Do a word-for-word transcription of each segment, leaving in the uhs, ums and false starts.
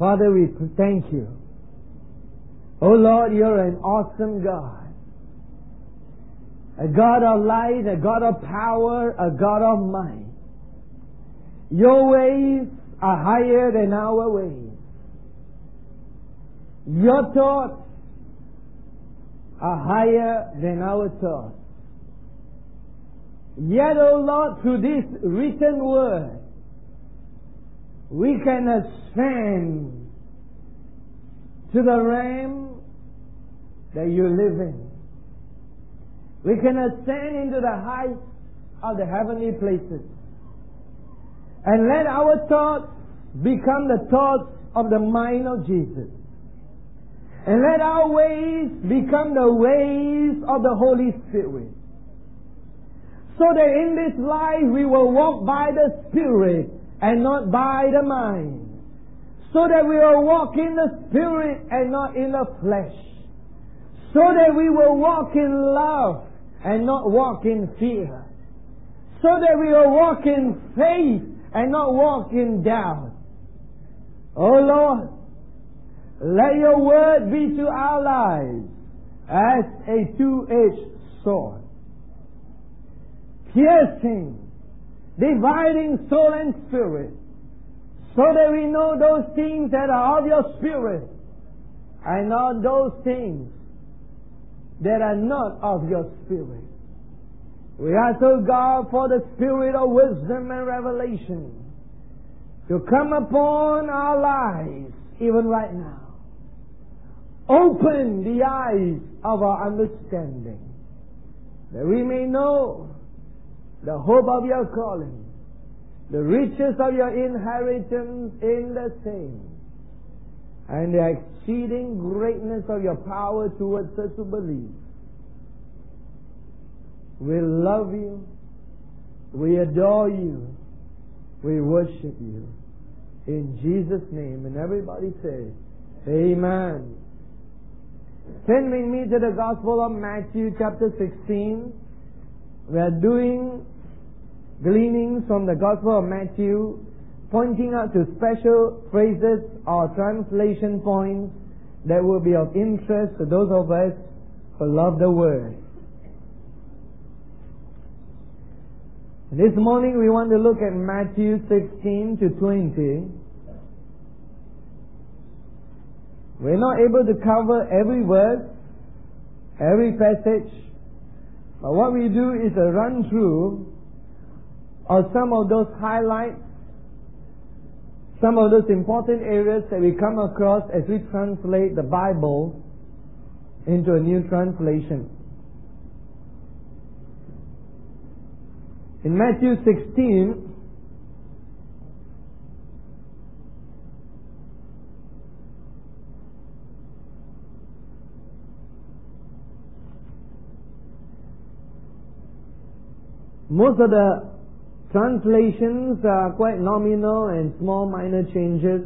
Father, we thank you. Oh Lord, you're an awesome God. A God of light, a God of power, a God of might. Your ways are higher than our ways. Your thoughts are higher than our thoughts. Yet, O Lord, through this written word, we can ascend to the realm that you live in. We can ascend into the heights of the heavenly places. And let our thoughts become the thoughts of the mind of Jesus. And let our ways become the ways of the Holy Spirit. So that in this life we will walk by the Spirit and not by the mind. So that we will walk in the Spirit and not in the flesh. So that we will walk in love and not walk in fear. So that we will walk in faith and not walk in doubt. Oh Lord, let your word be to our lives as a two-edged sword, piercing, dividing soul and spirit, so that we know those things that are of your Spirit and not those things that are not of your Spirit. We ask, O God, for the Spirit of wisdom and revelation to come upon our lives even right now. Open the eyes of our understanding, that we may know the hope of your calling, the riches of your inheritance in the saints, and the exceeding greatness of your power towards us who believe. We love you. We adore you. We worship you. In Jesus' name. And everybody say, Amen. Turn with me to the Gospel of Matthew chapter sixteen. We are doing gleanings from the Gospel of Matthew, pointing out to special phrases or translation points that will be of interest to those of us who love the Word. This morning we want to look at Matthew sixteen to twenty. We're not able to cover every verse, every passage, but what we do is a run through of some of those highlights, some of those important areas that we come across as we translate the Bible into a new translation. In Matthew sixteen, most of the translations are quite nominal and small minor changes.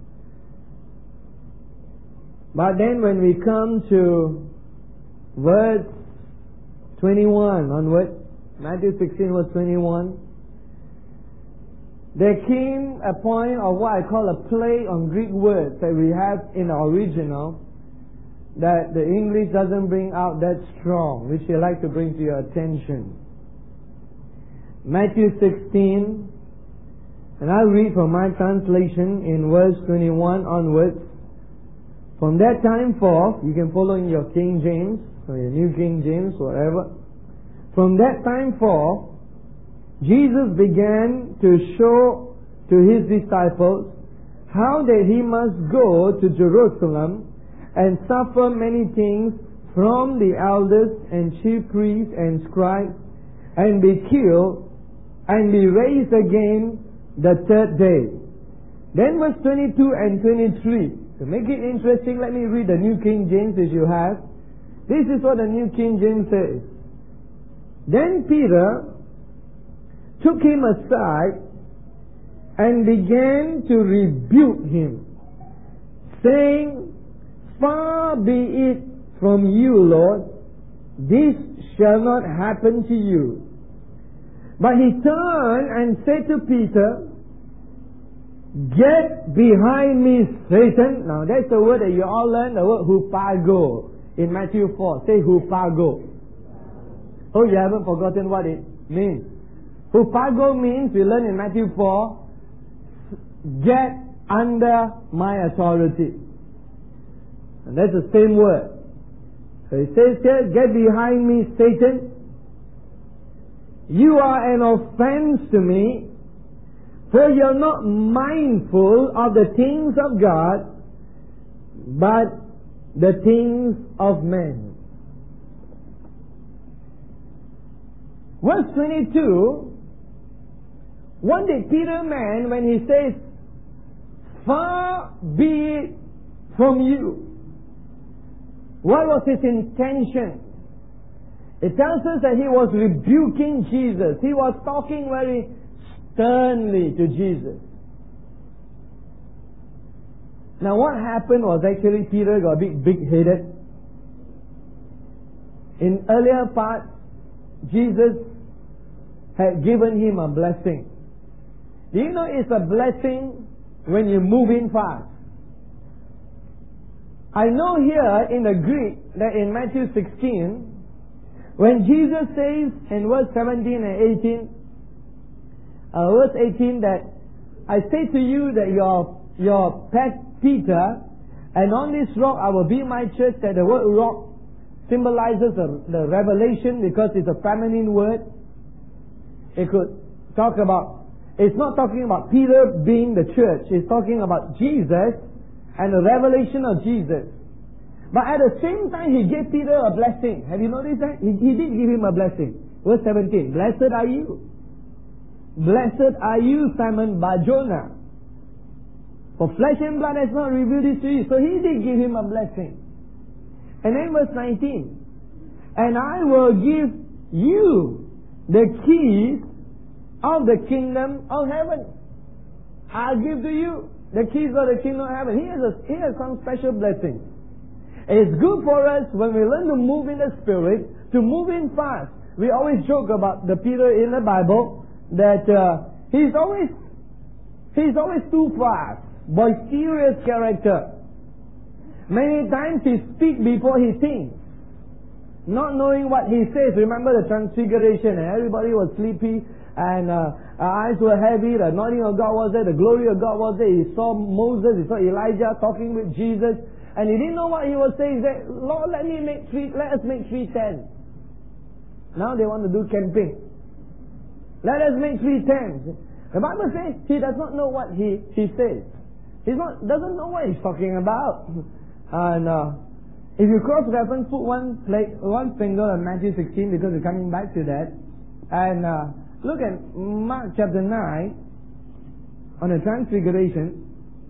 But then when we come to verse twenty-one onward, Matthew sixteen verse twenty-one, there came a point of what I call a play on Greek words that we have in our original that the English doesn't bring out that strong, which I like to bring to your attention. Matthew sixteen, and I'll read from my translation in verse twenty-one onwards. From that time forth, you can follow in your King James, or your New King James, whatever. From that time forth, Jesus began to show to his disciples how that he must go to Jerusalem and suffer many things from the elders and chief priests and scribes, and be killed, and be raised again the third day. Then verse twenty-two and twenty-three. To make it interesting, let me read the New King James as you have. This is what the New King James says. Then Peter took him aside and began to rebuke him, saying, Far be it from you, Lord, this shall not happen to you. But he turned and said to Peter, Get behind me, Satan. Now that's the word that you all learn, the word hupago. In Matthew four, say hupago. Oh, you haven't forgotten what it means. Hupago means, we learn in Matthew four, get under my authority. And that's the same word. So it says here, get behind me, Satan. You are an offense to me, for you're not mindful of the things of God, but the things of men. Verse twenty-two, what did Peter mean when he says, far be it from you? What was his intention? It tells us that he was rebuking Jesus. He was talking very sternly to Jesus. Now what happened was actually Peter got a bit big-headed. In earlier parts, Jesus had given him a blessing. Do you know it's a blessing when you move in fast? I know here in the Greek that in Matthew sixteen, when Jesus says in verse seventeen and eighteen, uh, verse eighteen that, I say to you that your, your pet Peter, and on this rock I will build my church, that the word rock symbolizes the, the revelation because it's a feminine word. It could talk about, it's not talking about Peter being the church, it's talking about Jesus and the revelation of Jesus. But at the same time, he gave Peter a blessing. Have you noticed that? He, he did give him a blessing. Verse seventeen. Blessed are you. Blessed are you, Simon Bar-Jonah. For flesh and blood has not revealed this to you. So he did give him a blessing. And then verse nineteen. And I will give you the keys of the kingdom of heaven. I'll give to you the keys of the kingdom of heaven. Here's, a, here's some special blessings. It's good for us when we learn to move in the Spirit, to move in fast. We always joke about the Peter in the Bible, that uh, he's always he's always too fast, boisterous character. Many times he speaks before he thinks, not knowing what he says. Remember the transfiguration, and everybody was sleepy, and uh, our eyes were heavy, the anointing of God was there, the glory of God was there. He saw Moses, he saw Elijah talking with Jesus, and he didn't know what he was saying. He said, Lord, let me make three, let us make three tents. Now they want to do camping. Let us make three tents. The Bible says he does not know what he, he says. He's not, doesn't know what he's talking about. And uh, if you cross-reference, put one, play, one finger on Matthew sixteen, because we're coming back to that. And uh, look at Mark chapter nine on the transfiguration.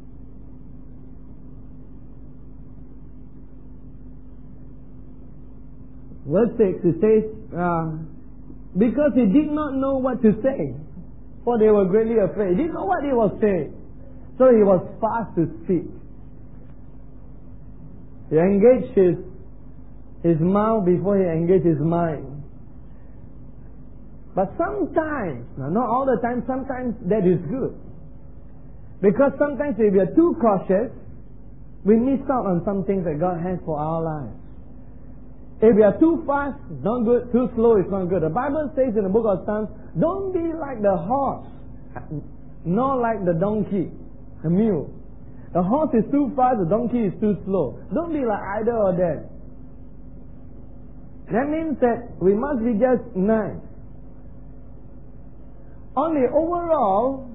Verse six, it says, uh, because he did not know what to say, for they were greatly afraid. He didn't know what he was saying, so he was fast to speak. He engaged his, his mouth before he engaged his mind. But sometimes, now not all the time, sometimes that is good. Because sometimes if we are too cautious, we miss out on some things that God has for our lives. If we are too fast, it's not good. Too slow, it's not good. The Bible says in the book of Psalms, don't be like the horse, nor like the donkey, the mule. The horse is too fast, the donkey is too slow. Don't be like either or that. That means that we must be just nice. Only overall,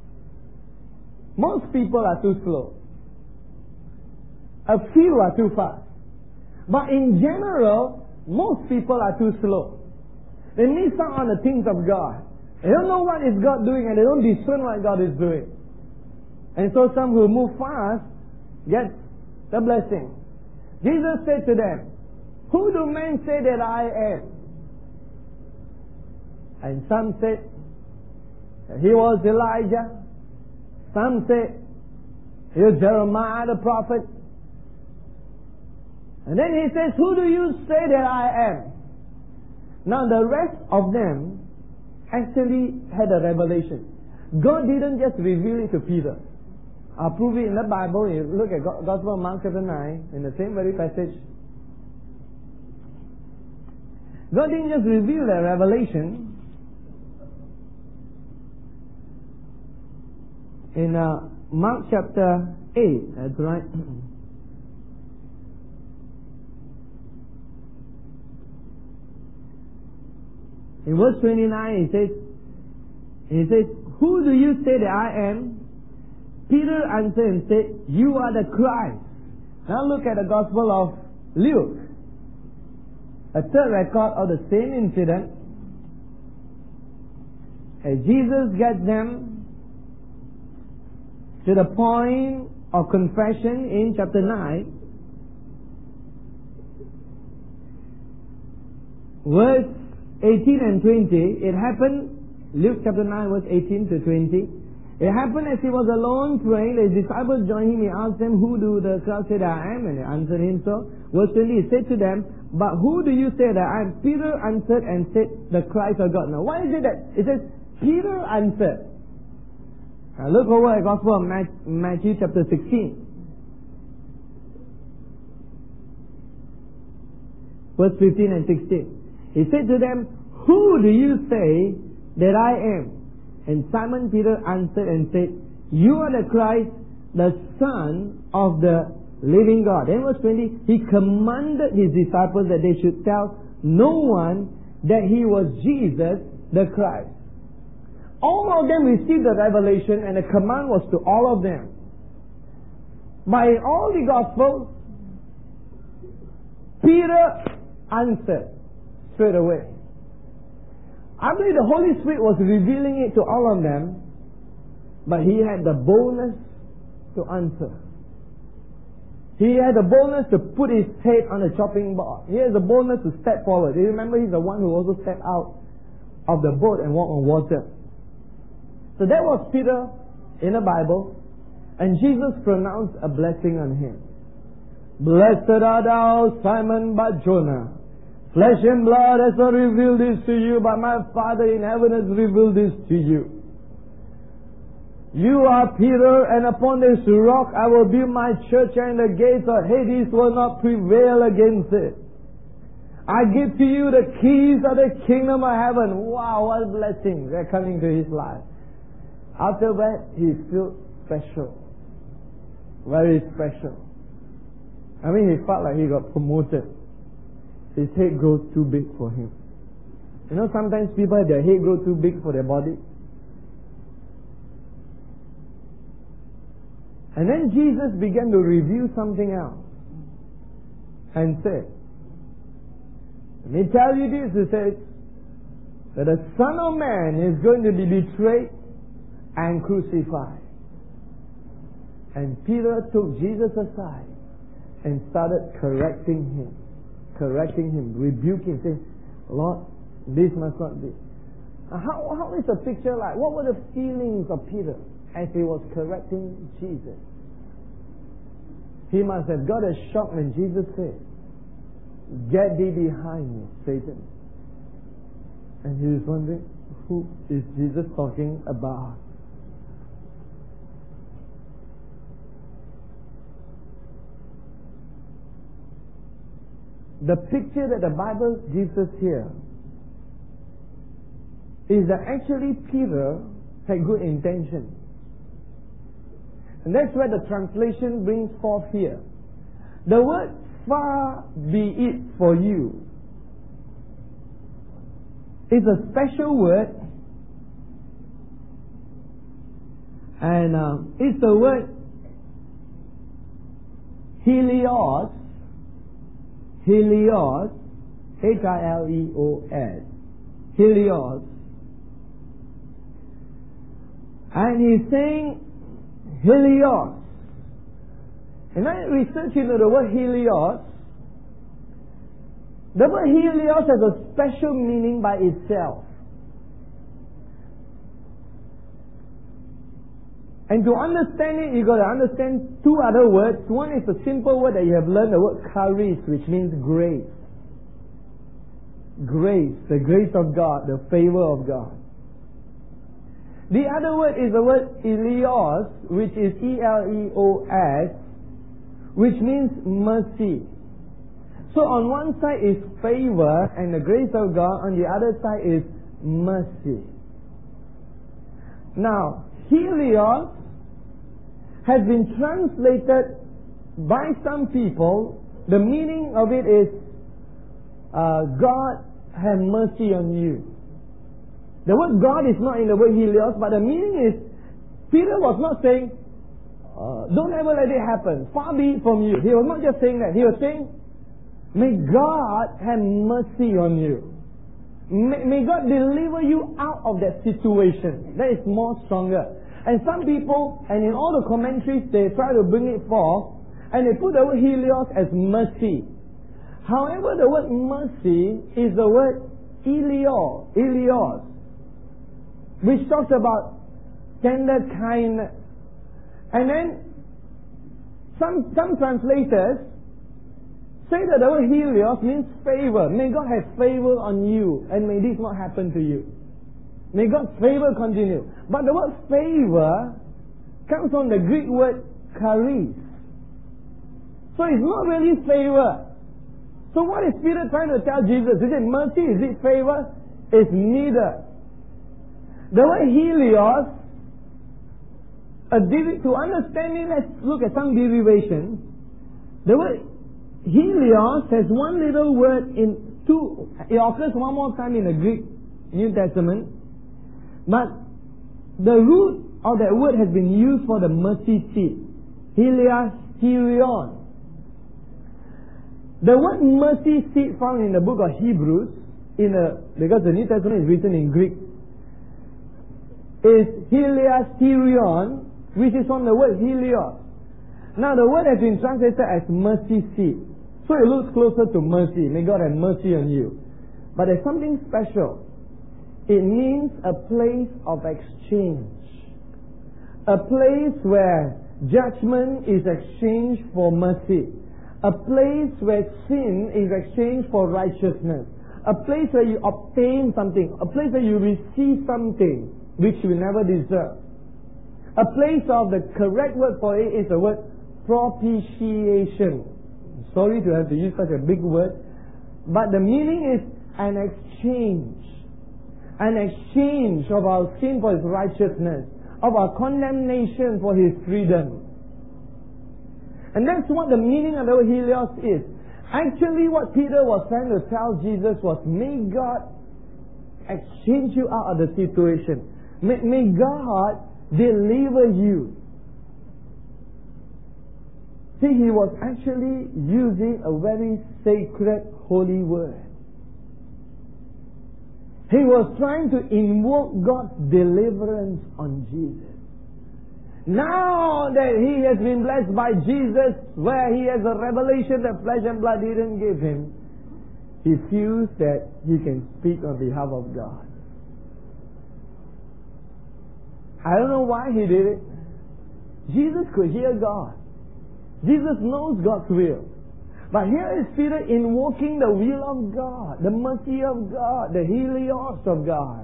most people are too slow. A few are too fast. But in general, most people are too slow. They miss out on the things of God. They don't know what is God doing, and they don't discern what God is doing. And so some who move fast get the blessing. Jesus said to them, who do men say that I am? And some said that he was Elijah. Some said he was Jeremiah the prophet. And then he says, who do you say that I am? Now the rest of them actually had a revelation. God didn't just reveal it to Peter. I'll prove it in the Bible. You look at Gospel of Mark chapter nine, in the same very passage. God didn't just reveal that revelation. In uh, Mark chapter eight, that's right. In verse twenty-nine, he says, he says, "Who do you say that I am?" Peter answered and said, "You are the Christ." Now look at the Gospel of Luke. A third record of the same incident. As Jesus gets them to the point of confession in chapter nine, verse eighteen and twenty, it happened, Luke chapter nine verse eighteen to twenty, it happened as he was alone praying, his disciples joined him, he asked them, "Who do the crowd say that I am?" And they answered him so. Verse twenty, he said to them, "But who do you say that I am?" Peter answered and said, "The Christ of God." Now why is it that it says Peter answered? Now look over at Gospel of Matthew chapter sixteen. Verse fifteen and sixteen. He said to them, "Who do you say that I am?" And Simon Peter answered and said, "You are the Christ, the Son of the living God." Then verse twenty, he commanded his disciples that they should tell no one that he was Jesus the Christ. All of them received the revelation, and the command was to all of them. By all the Gospels, Peter answered straight away. I believe the Holy Spirit was revealing it to all of them, but he had the boldness to answer. He had the boldness to put his head on the chopping board. He has the boldness to step forward. You remember, he's the one who also stepped out of the boat and walked on water. So that was Peter in the Bible, and Jesus pronounced a blessing on him. "Blessed art thou, Simon Bar-Jonah. Flesh and blood has not revealed this to you, but my Father in heaven has revealed this to you. You are Peter, and upon this rock I will build my church, and the gates of Hades will not prevail against it. I give to you the keys of the kingdom of heaven." Wow, what blessings are coming to his life. After that, he feels special. Very special. I mean, he felt like he got promoted. His head grows too big for him. You know, sometimes people have their head grow too big for their body. And then Jesus began to reveal something else and said, "Let me tell you this," he says, "that the Son of Man is going to be betrayed and crucified." And Peter took Jesus aside and started correcting him. Correcting him, rebuking, saying, "Lord, this must not be." How, how is the picture like? What were the feelings of Peter as he was correcting Jesus? He must have got a shock when Jesus said, "Get thee behind me, Satan." And he was wondering, who is Jesus talking about? The picture that the Bible gives us here is that actually Peter had good intentions. And that's where the translation brings forth here. The word "far be it for you" is a special word, and uh, it's the word Helios. Helios, H I L E O S, Helios. And he's saying Helios. And I researched into the word Helios. The word Helios has a special meaning by itself. And to understand it, you've got to understand two other words. One is a simple word that you have learned, the word charis, which means grace. Grace, the grace of God, the favor of God. The other word is the word Eleos, which is E L E O S, which means mercy. So on one side is favor and the grace of God, on the other side is mercy. Now, Helios has been translated by some people. The meaning of it is, uh, God have mercy on you. The word God is not in the word Helios, but the meaning is, Peter was not saying, uh, don't ever let it happen, far be it from you. He was not just saying that. He was saying, may God have mercy on you. May, may God deliver you out of that situation. That is more stronger. And some people, and in all the commentaries, they try to bring it forth, and they put the word Helios as mercy. However, the word mercy is the word Elio, Elios, which talks about tender kindness. And then, some, some translators say that the word Helios means favor. May God have favor on you, and may this not happen to you. May God's favor continue. But the word favor comes from the Greek word charis. So it's not really favor. So what is Peter trying to tell Jesus? Is it mercy? Is it favor? It's neither. The word Helios, a deri- to understand it, let's look at some derivations. The word Helios has one little word in two, it occurs one more time in the Greek New Testament, but the root of that word has been used for the mercy seat. Helios, Helion. The word mercy seat found in the book of Hebrews, in the, because the New Testament is written in Greek, is Helios, Helion, which is from the word Helios. Now the word has been translated as mercy seat. So it looks closer to mercy. May God have mercy on you. But there's something special. It means a place of exchange. A place where judgment is exchanged for mercy. A place where sin is exchanged for righteousness. A place where you obtain something. A place where you receive something which you never deserve. A place of, the correct word for it is the word propitiation. Sorry to have to use such a big word, but the meaning is an exchange. An exchange of our sin for His righteousness, of our condemnation for His freedom. And that's what the meaning of the word Helios is. Actually, what Peter was trying to tell Jesus was, may God exchange you out of the situation. May, may God deliver you. See, he was actually using a very sacred, holy word. He was trying to invoke God's deliverance on Jesus. Now that he has been blessed by Jesus, where he has a revelation that flesh and blood didn't give him, he feels that he can speak on behalf of God. I don't know why he did it. Jesus could hear God. Jesus knows God's will. But here is Peter invoking the will of God, the mercy of God, the Helios of God,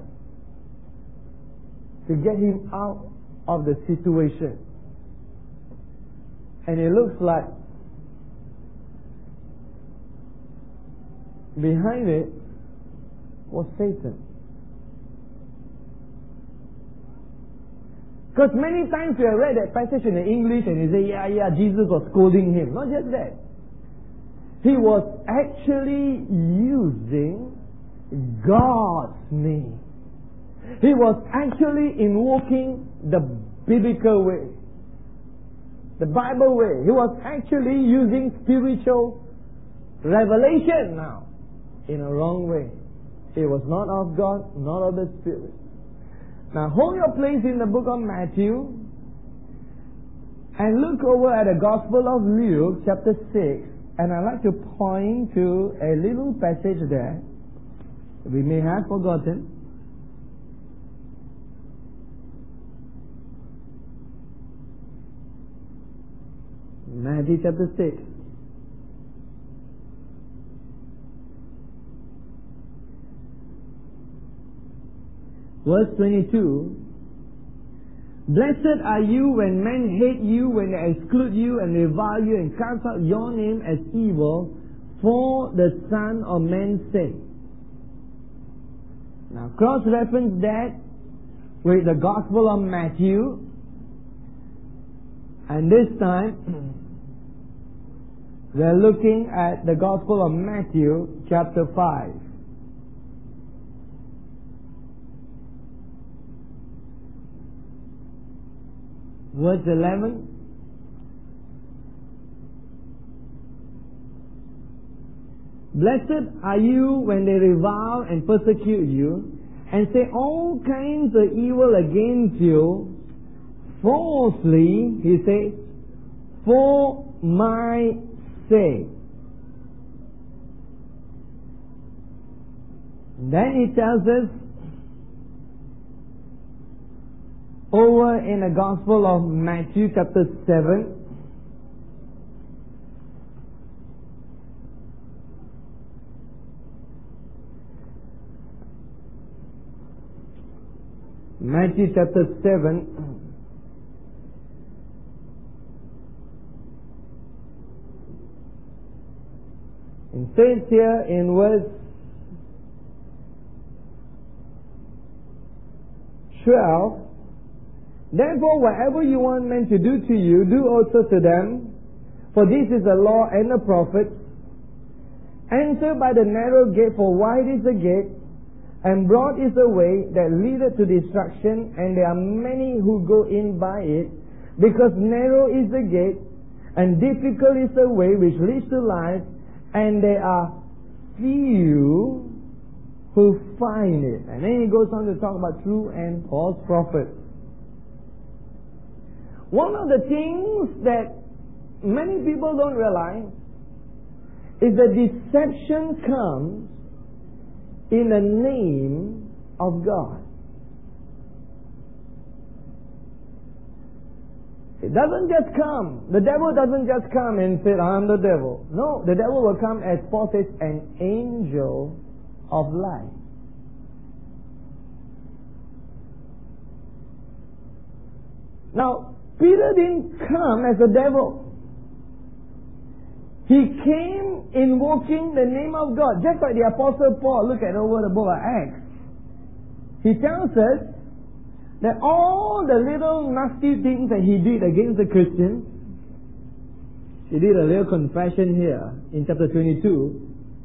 to get him out of the situation. And it looks like behind it was Satan. Because many times we have read that passage in the English and you say, yeah, yeah, Jesus was scolding him. Not just that. He was actually using God's name. He was actually invoking the biblical way, the Bible way. He was actually using spiritual revelation now in a wrong way. It was not of God, not of the Spirit. Now hold your place in the book of Matthew and look over at the Gospel of Luke chapter six, and I'd like to point to a little passage there we may have forgotten. Matthew chapter six. Verse twenty-two. Blessed are you when men hate you, when they exclude you and revile you and cast out your name as evil for the Son of Man's sake. Now cross-reference that with the Gospel of Matthew. And this time, we're looking at the Gospel of Matthew, chapter five. Verse eleven. Blessed are you when they revile and persecute you, and say all kinds of evil against you, falsely, he says, for my sake. Then he tells us over in the Gospel of Matthew chapter seven, Matthew chapter seven, it says here in verse twelve, therefore whatever you want men to do to you, do also to them, for this is the law and the prophets. Enter by the narrow gate, for wide is the gate, and broad is the way that leadeth to destruction, and there are many who go in by it, because narrow is the gate, and difficult is the way which leads to life, and there are few who find it. And then he goes on to talk about true and false prophets. One of the things that many people don't realize is that deception comes in the name of God. It doesn't just come. The devil doesn't just come and say, I'm the devil. No, the devil will come as Paul says, an angel of light. Now, Peter didn't come as a devil. He came invoking the name of God. Just like the Apostle Paul, look at over the book of Acts. He tells us that all the little nasty things that he did against the Christians, he did a little confession here in chapter twenty-two.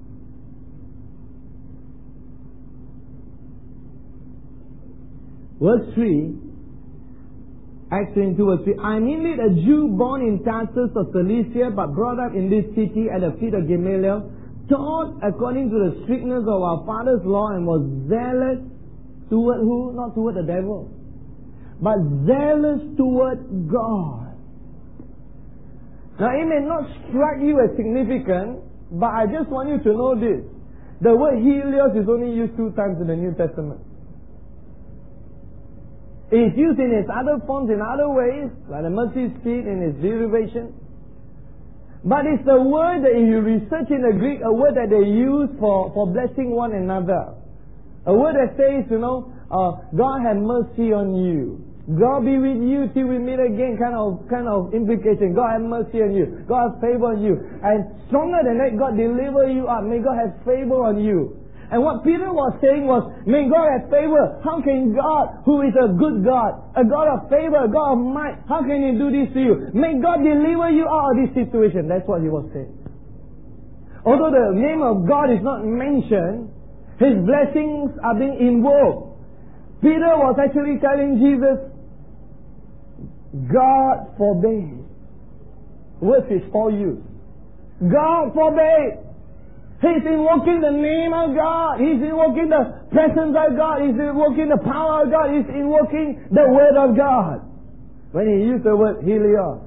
Verse three, Acts twenty-two verse three, I am indeed a Jew born in Tarsus of Cilicia, but brought up in this city at the feet of Gamaliel, taught according to the strictness of our father's law, and was zealous toward who? Not toward the devil, but zealous toward God. Now it may not strike you as significant, but I just want you to know this. The word Helios is only used two times in the New Testament. It's used in its other forms in other ways, like the mercy seat in its derivation. But it's the word that if you research in the Greek, a word that they use for, for blessing one another. A word that says, you know, uh, God have mercy on you. God be with you till we meet again, kind of kind of implication. God have mercy on you. God have favor on you. And stronger than that, God deliver you up. May God have favor on you. And what Peter was saying was, may God have favor. How can God, who is a good God, a God of favor, a God of might, how can He do this to you? May God deliver you out of this situation. That's what he was saying. Although the name of God is not mentioned, His blessings are being invoked. Peter was actually telling Jesus, God forbade. Words is for you. God forbade. He's invoking the name of God. He's invoking the presence of God. He's invoking the power of God. He's invoking the word of God. When he used the word Helios.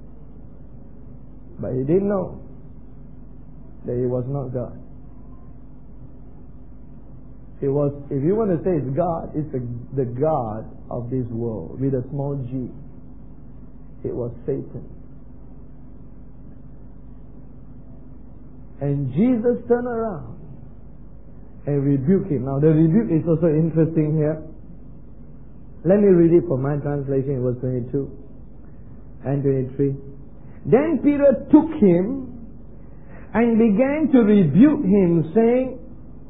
But he didn't know that he was not God. It was, if you want to say it's God, it's the, the God of this world with a small g. It was Satan. And Jesus turned around and rebuked him. Now the rebuke is also interesting here. Let me read it from my translation, verse twenty-two and twenty-three. Then Peter took him and began to rebuke him, saying,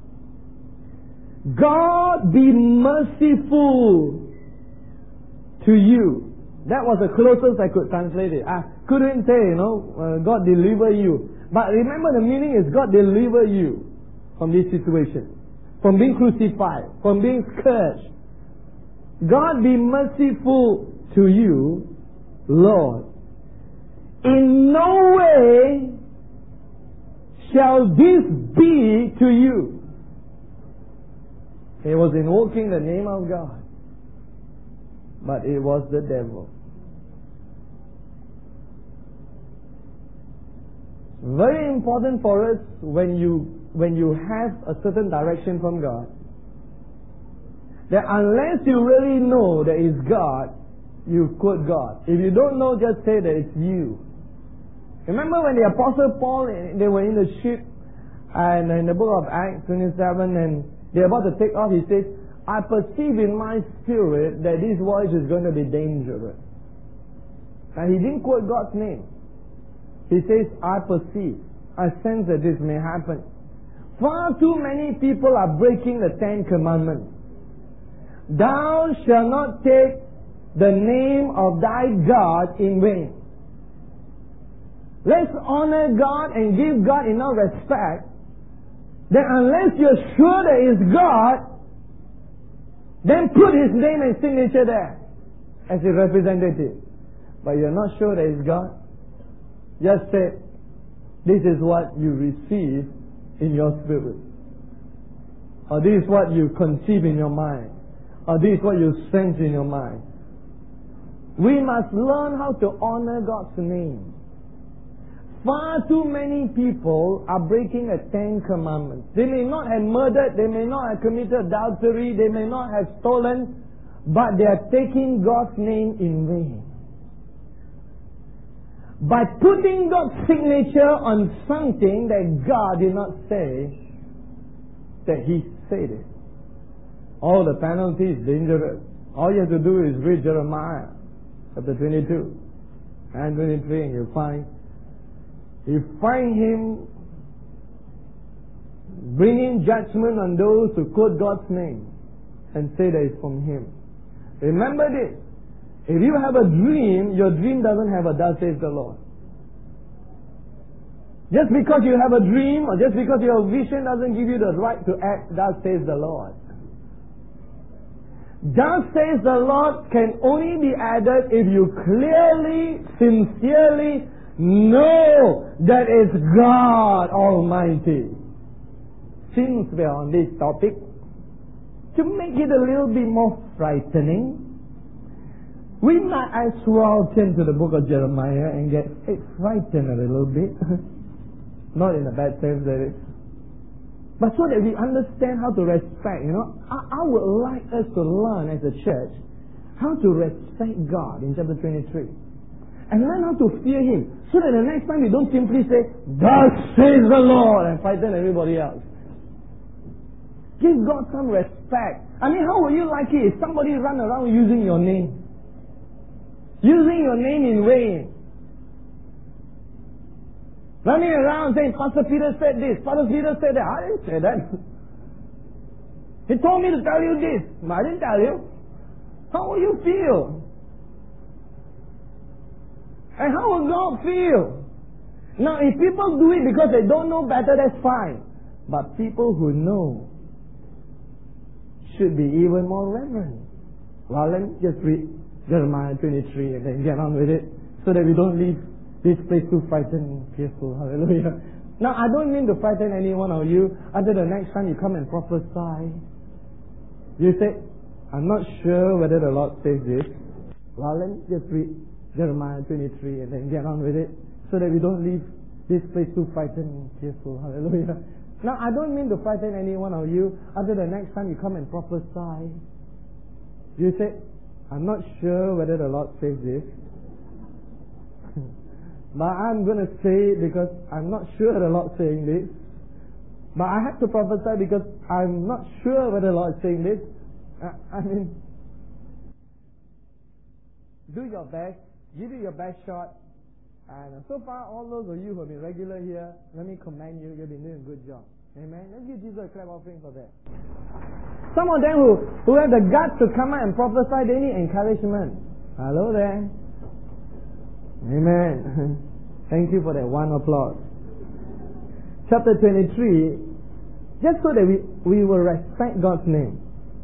God be merciful to you. That was the closest I could translate it. I couldn't say, you know, uh, God deliver you. But remember, the meaning is God deliver you from this situation, from being crucified, from being scourged. God be merciful to you, Lord. In no way shall this be to you. He was invoking the name of God, but it was the devil. Very important for us when you when you have a certain direction from God, that unless you really know that it's God, you quote God. If you don't know, just say that it's you. Remember when the Apostle Paul, they were in the ship, and in the book of Acts twenty-seven, and they're about to take off, he says, I perceive in my spirit that this voyage is going to be dangerous. And he didn't quote God's name. He says, I perceive, I sense that this may happen. Far too many people are breaking the Ten Commandments. Thou shalt not take the name of thy God in vain. Let's honor God and give God enough respect that unless you're sure that it's God, then put His name and signature there as a representative. But you're not sure that it's God, just say, this is what you receive in your spirit. Or this is what you conceive in your mind. Or this is what you sense in your mind. We must learn how to honor God's name. Far too many people are breaking the Ten Commandments. They may not have murdered, they may not have committed adultery, they may not have stolen, but they are taking God's name in vain. By putting God's signature on something that God did not say, that He said it. All the penalty is dangerous. All you have to do is read Jeremiah chapter twenty-two and twenty-three, and you find you find Him bringing judgment on those who quote God's name and say that it's from Him. Remember this. If you have a dream, your dream doesn't have a thus says the Lord. Just because you have a dream or just because you have a vision doesn't give you the right to act thus says the Lord. Thus says the Lord can only be added if you clearly, sincerely know that it's God Almighty. Since we are on this topic, to make it a little bit more frightening, we might as well turn to the book of Jeremiah and get frightened a little bit. Not in a bad sense, that is. But so that we understand how to respect, you know. I, I would like us to learn as a church how to respect God in chapter twenty-three. And learn how to fear Him. So that the next time we don't simply say, thus says the Lord, and frighten everybody else. Give God some respect. I mean, how would you like it if somebody run around using your name? Using your name in vain. Running around saying, Pastor Peter said this, Pastor Peter said that. I didn't say that. He told me to tell you this. I didn't tell you. How will you feel? And how will God feel? Now, if people do it because they don't know better, that's fine. But people who know should be even more reverent. Well, let me just read Jeremiah twenty-three and then get on with it, so that we don't leave this place too frightened and fearful. Hallelujah. Now, I don't mean to frighten any one of you until the next time you come and prophesy. You say, I'm not sure whether the Lord says this. Well, let me just read Jeremiah twenty-three and then get on with it, so that we don't leave this place too frightened and fearful. Hallelujah. Now, I don't mean to frighten any one of you until the next time you come and prophesy. You say, I'm not sure whether the Lord says this. But I'm going to say it because I'm not sure the Lord's saying this. But I have to prophesy because I'm not sure whether the Lord's saying this. I, I mean, do your best, give it your best shot. And so far, all those of you who have been regular here, let me commend you. You've been doing a good job. Amen. Let's give Jesus a clap offering for that. Some of them who, who have the guts to come out and prophesy, they need encouragement. Hello there. Amen. Thank you for that one applause. Chapter twenty-three, just so that we, we will respect God's name.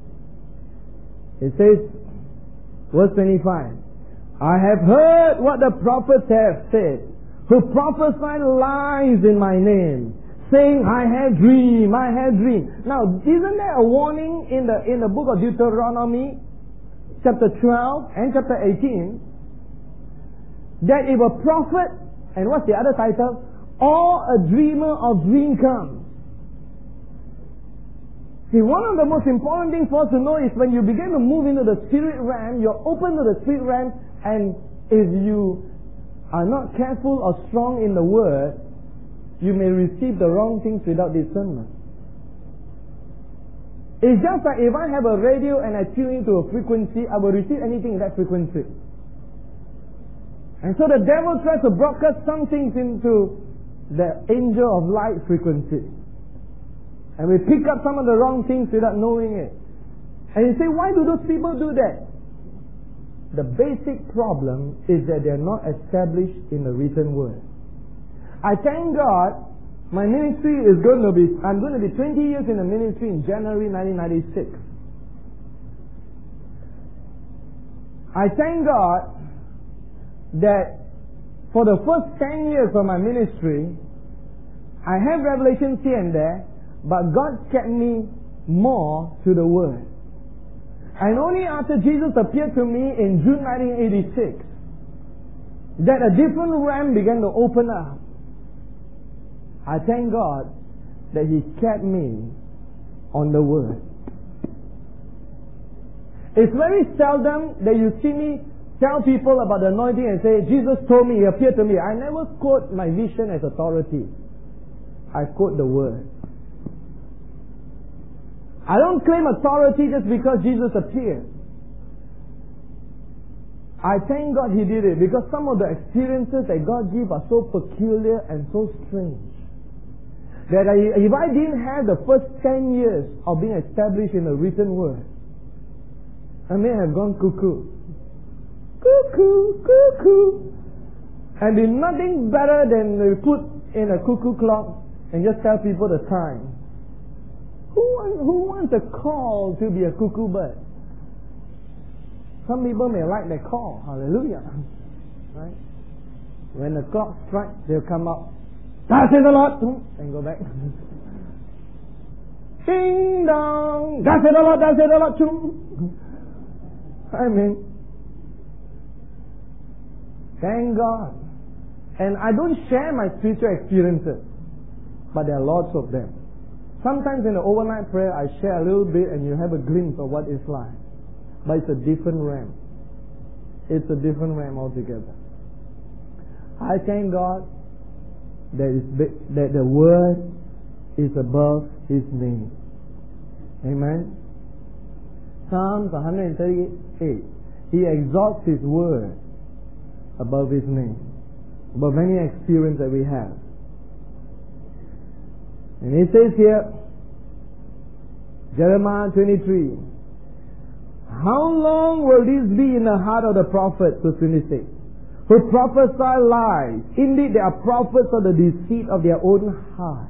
It says, verse twenty-five, I have heard what the prophets have said, who prophesy lies in my name, saying, I had dream, I had dream. Now, isn't there a warning in the in the book of Deuteronomy, chapter twelve and chapter eighteen, that if a prophet, and what's the other title? Or a dreamer of dream comes. See, one of the most important things for us to know is when you begin to move into the spirit realm, you're open to the spirit realm, and if you are not careful or strong in the word, you may receive the wrong things without discernment. It's just like if I have a radio and I tune into a frequency, I will receive anything in that frequency. And so the devil tries to broadcast some things into the angel of light frequency. And we pick up some of the wrong things without knowing it. And you say, why do those people do that? The basic problem is that they're not established in the written word. I thank God my ministry is going to be, I'm going to be twenty years in the ministry in January nineteen ninety-six. I thank God that for the first ten years of my ministry, I have revelations here and there, but God kept me more to the Word. And only after Jesus appeared to me in June nineteen eighty-six, that a different realm began to open up. I thank God that He kept me on the Word. It's very seldom that you see me tell people about the anointing and say, Jesus told me, He appeared to me. I never quote my vision as authority. I quote the Word. I don't claim authority just because Jesus appeared. I thank God He did it because some of the experiences that God gives are so peculiar and so strange that I, if I didn't have the first ten years of being established in the written Word, I may have gone cuckoo. Cuckoo, cuckoo. And be nothing better than to put in a cuckoo clock and just tell people the time. Who, want, who wants a call to be a cuckoo bird? Some people may like that call. Hallelujah. Right? When the clock strikes, they'll come up. Thus says the Lord. And go back. Ding dong. Thus says the Lord. Thus says the Lord. I mean, thank God. And I don't share my spiritual experiences, but there are lots of them. Sometimes in the overnight prayer, I share a little bit and you have a glimpse of what it's like. But it's a different realm. It's a different realm altogether. I thank God that, is, that the Word is above His name. Amen. Psalms one thirty-eight. He exalts His Word above His name, above any experience that we have. And it says here, Jeremiah twenty-three, how long will this be in the heart of the prophets, verse twenty-six, who prophesy lies? Indeed, they are prophets of the deceit of their own heart,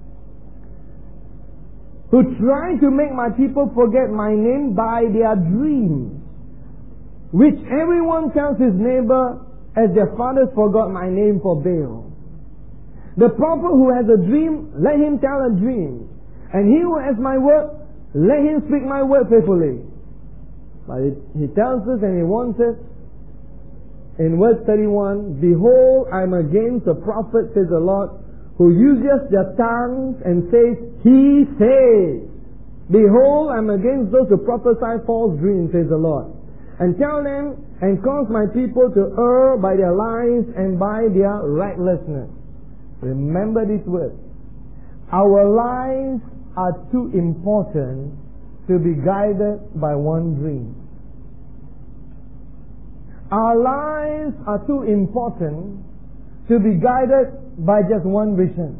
who try to make my people forget my name by their dreams, which everyone tells his neighbor, as their fathers forgot my name for Baal. The prophet who has a dream, let him tell a dream. And he who has my word, let him speak my word faithfully. But it, he tells us and he warns us in verse thirty-one, behold, I am against the prophet, says the Lord, who uses their tongues and says, He says. Behold, I am against those who prophesy false dreams, says the Lord. And tell them, and cause my people to err by their lies and by their recklessness. Remember this word. Our lives are too important to be guided by one dream. Our lives are too important to be guided by just one vision.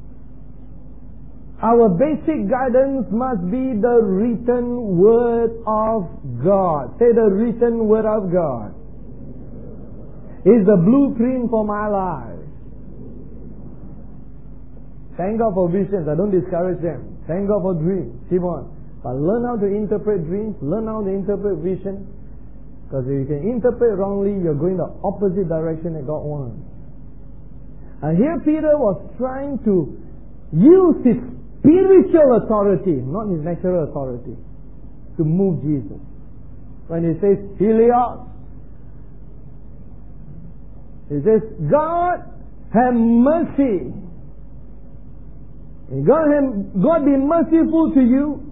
Our basic guidance must be the written Word of God. Say the written Word of God. It's the blueprint for my life. Thank God for visions. I don't discourage them. Thank God for dreams. Keep on. But learn how to interpret dreams. Learn how to interpret vision. Because if you can interpret wrongly, you're going the opposite direction that God wants. And here Peter was trying to use his spiritual authority, not his natural authority, to move Jesus. When he says, Helios, he says, God have mercy. God, have, God be merciful to you.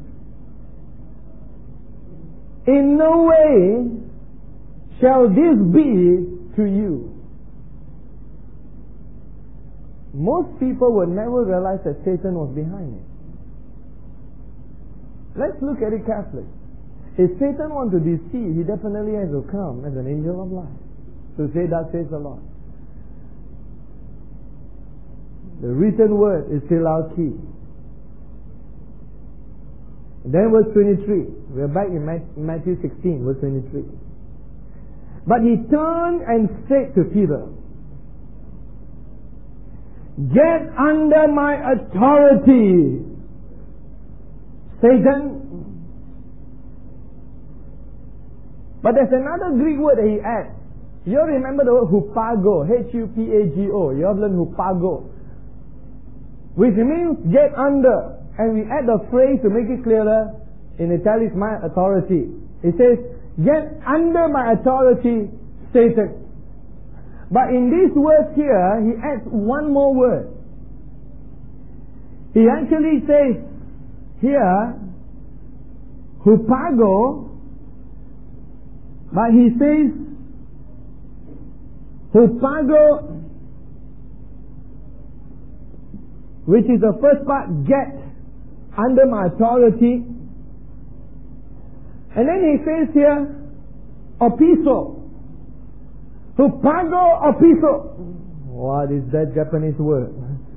In no way shall this be to you. Most people would never realize that Satan was behind it. Let's look at it carefully. If Satan wants to deceive, he definitely has to come as an angel of light to say, "Thus says the Lord." The written word is still our key. And then verse twenty-three. We are back in Matthew sixteen, verse twenty-three. But he turned and said to Peter, "Get under my authority, Satan." But there's another Greek word that he adds. You all remember the word hupago, H U P A G O. You all learned hupago, which means get under. And we add the phrase to make it clearer in italics, my authority. It says, get under my authority, Satan. But in these words here, he adds one more word. He actually says here, hupago, but he says, hupago, which is the first part, get under my authority. And then he says here, opiso. Hupago opiso. What is that Japanese word?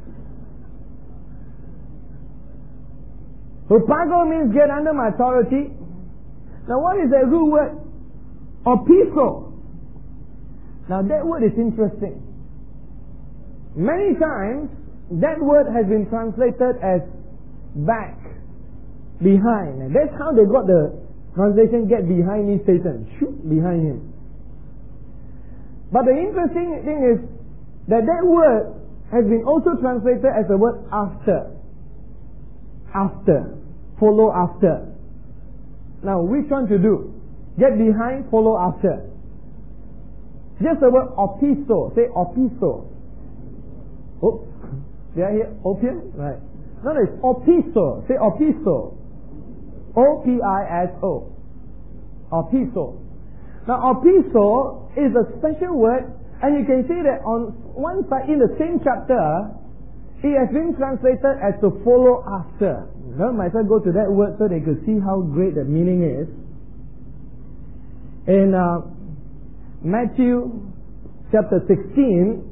Hupago means get under my authority. Now what is the root word? Opiso. Now that word is interesting. Many times that word has been translated as back, behind. And that's how they got the translation, get behind me, Satan. Shoot behind him. But the interesting thing is that that word has been also translated as the word after. After. Follow after. Now, which one to do? Get behind, follow after. Just the word opiso. Say opiso. Oh, did I hear opium? Right. No, no, it's opiso. Say opiso. O P I S O. Opiso. Now, opiso is a special word, and you can see that on one side, in the same chapter, it has been translated as to follow after. Now, might as well go to that word so they could see how great the meaning is. In uh, Matthew chapter sixteen,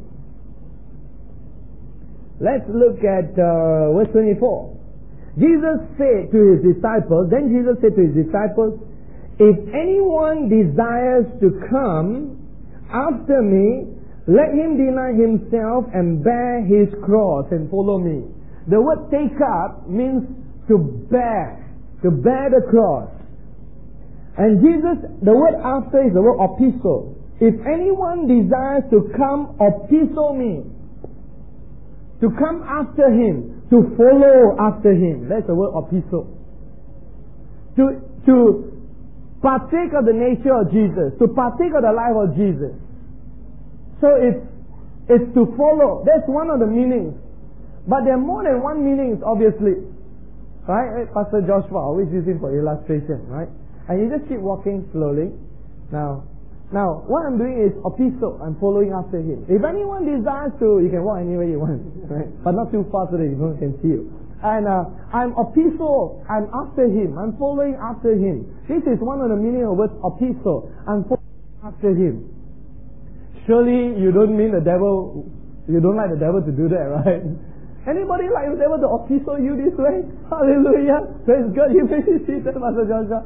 let's look at uh, verse twenty-four. Jesus said to his disciples, then Jesus said to his disciples, "If anyone desires to come after me, let him deny himself and bear his cross and follow me." The word take up means to bear, to bear the cross. And Jesus, the word after is the word opiso. If anyone desires to come opiso me, to come after him, to follow after him. That's the word opiso. To, to partake of the nature of Jesus, to partake of the life of Jesus. So it's, it's to follow. That's one of the meanings. But there are more than one meanings, obviously. Right? Pastor Joshua always using for illustration, right? And you just keep walking slowly. Now, Now, what I'm doing is opiso. I'm following after him. If anyone desires to, you can walk anywhere you want, right? But not too fast so that no one can see you. And uh, I'm opiso. I'm after him. I'm following after him. This is one of the meaning of words opiso. I'm following after after him. Surely you don't mean the devil, you don't like the devil to do that, right? Anybody like the devil to official you this way? Hallelujah. Praise God. You may be seated, Pastor Joshua.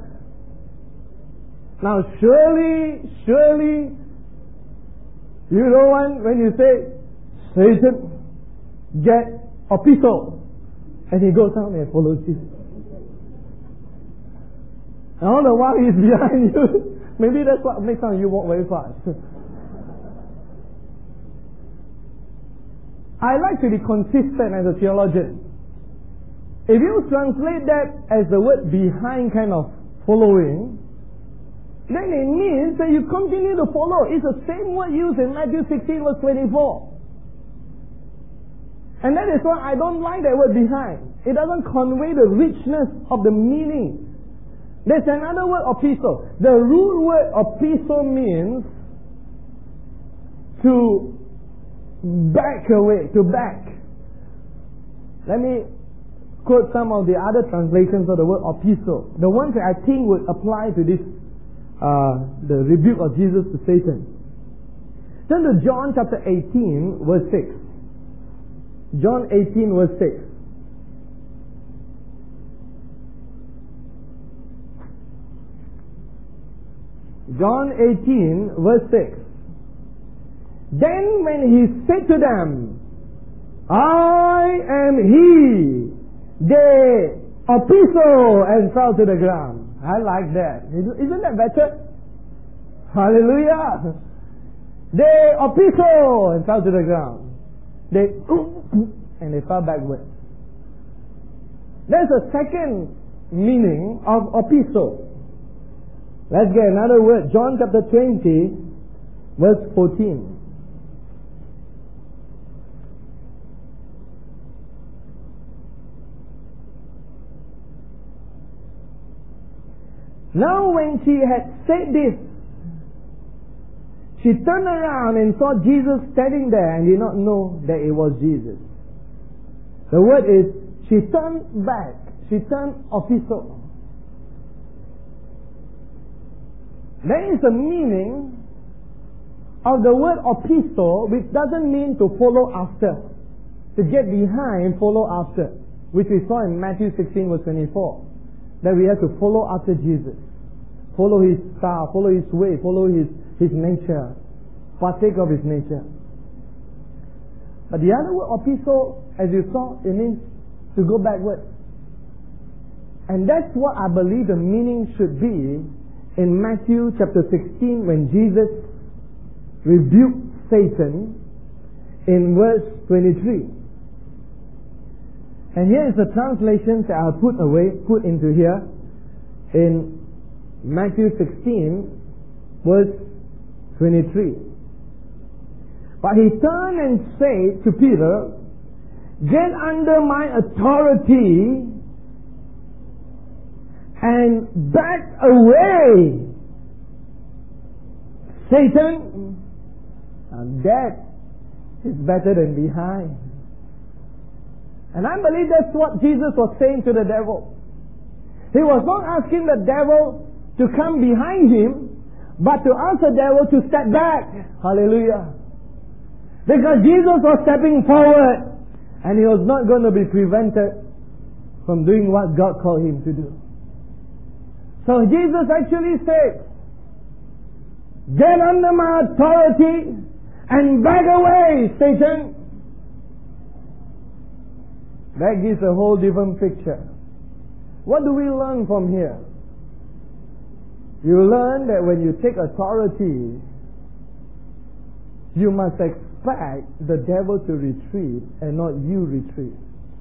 Now surely, surely, you don't want when you say, Satan, get official. And he goes down and follows you. And all the while he's behind you. Maybe that's what makes some of you walk very fast. I like to be consistent as a theologian. If you translate that as the word behind kind of following, then it means that you continue to follow. It's the same word used in Matthew sixteen verse twenty-four. And that is why I don't like that word behind. It doesn't convey the richness of the meaning. There's another word, opiso. The root word opiso means to back away, to back. Let me quote some of the other translations of the word opiso. The ones that I think would apply to this, uh, the rebuke of Jesus to Satan. Turn to John chapter eighteen, verse six. John eighteen, verse six. John eighteen, verse six. Then when he said to them, I am he, they opiso, and fell to the ground. I like that. Isn't that better? Hallelujah. They opiso, and fell to the ground. They and they fell backwards. There's a second meaning of opiso. Let's get another word. John chapter twenty, verse fourteen. Now when she had said this, she turned around and saw Jesus standing there and did not know that it was Jesus. The word is, she turned back. She turned opiso. There is a meaning of the word opiso which doesn't mean to follow after. To get behind, follow after. Which we saw in Matthew sixteen verse twenty-four. That we have to follow after Jesus. Follow his star, follow his way, follow his, his nature. Partake of his nature. But the other word, opiso, as you saw, it means to go backward. And that's what I believe the meaning should be in Matthew chapter sixteen when Jesus rebuked Satan in verse twenty-three. And here is the translation that I'll put away, put into here in Matthew sixteen, verse twenty-three. But he turned and said to Peter, get under my authority and back away, Satan. And that is better than behind. And I believe that's what Jesus was saying to the devil. He was not asking the devil to come behind him, but to ask the devil to step back. Hallelujah. Because Jesus was stepping forward, and he was not going to be prevented from doing what God called him to do. So Jesus actually said, get under my authority and back away, Satan. That gives a whole different picture. What do we learn from here? You learn that when you take authority, you must expect the devil to retreat and not you retreat.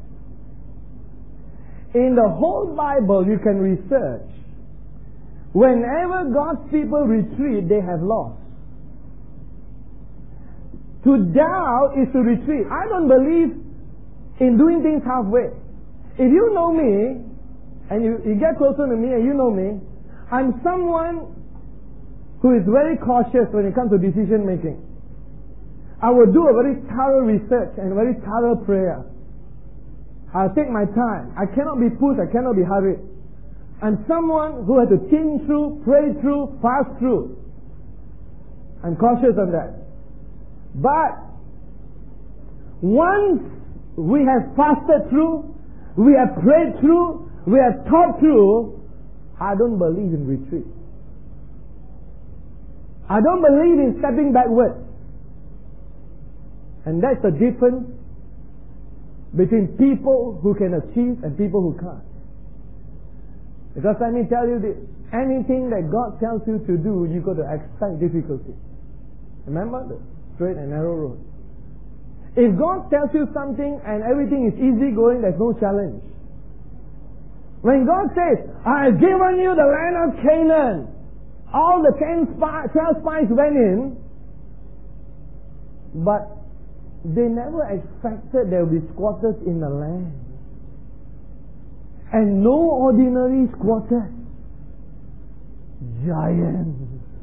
In the whole Bible, you can research. Whenever God's people retreat, they have lost. To doubt is to retreat. I don't believe in doing things halfway. If you know me, and you, you get closer to me and you know me, I'm someone who is very cautious when it comes to decision making. I will do a very thorough research and very thorough prayer. I'll take my time. I cannot be pushed, I cannot be hurried. I'm someone who has to think through, pray through, fast through. I'm cautious on that. But once we have fasted through, we have prayed through, we have taught through, I don't believe in retreat. I don't believe in stepping backwards. And that's the difference between people who can achieve and people who can't. Because let me tell you this, anything that God tells you to do, you've got to expect difficulty. Remember the straight and narrow road. If God tells you something and everything is easy going, there's no challenge. When God says, I have given you the land of Canaan, all the ten spies, twelve spies went in, but they never expected there would be squatters in the land. And no ordinary squatters. Giants.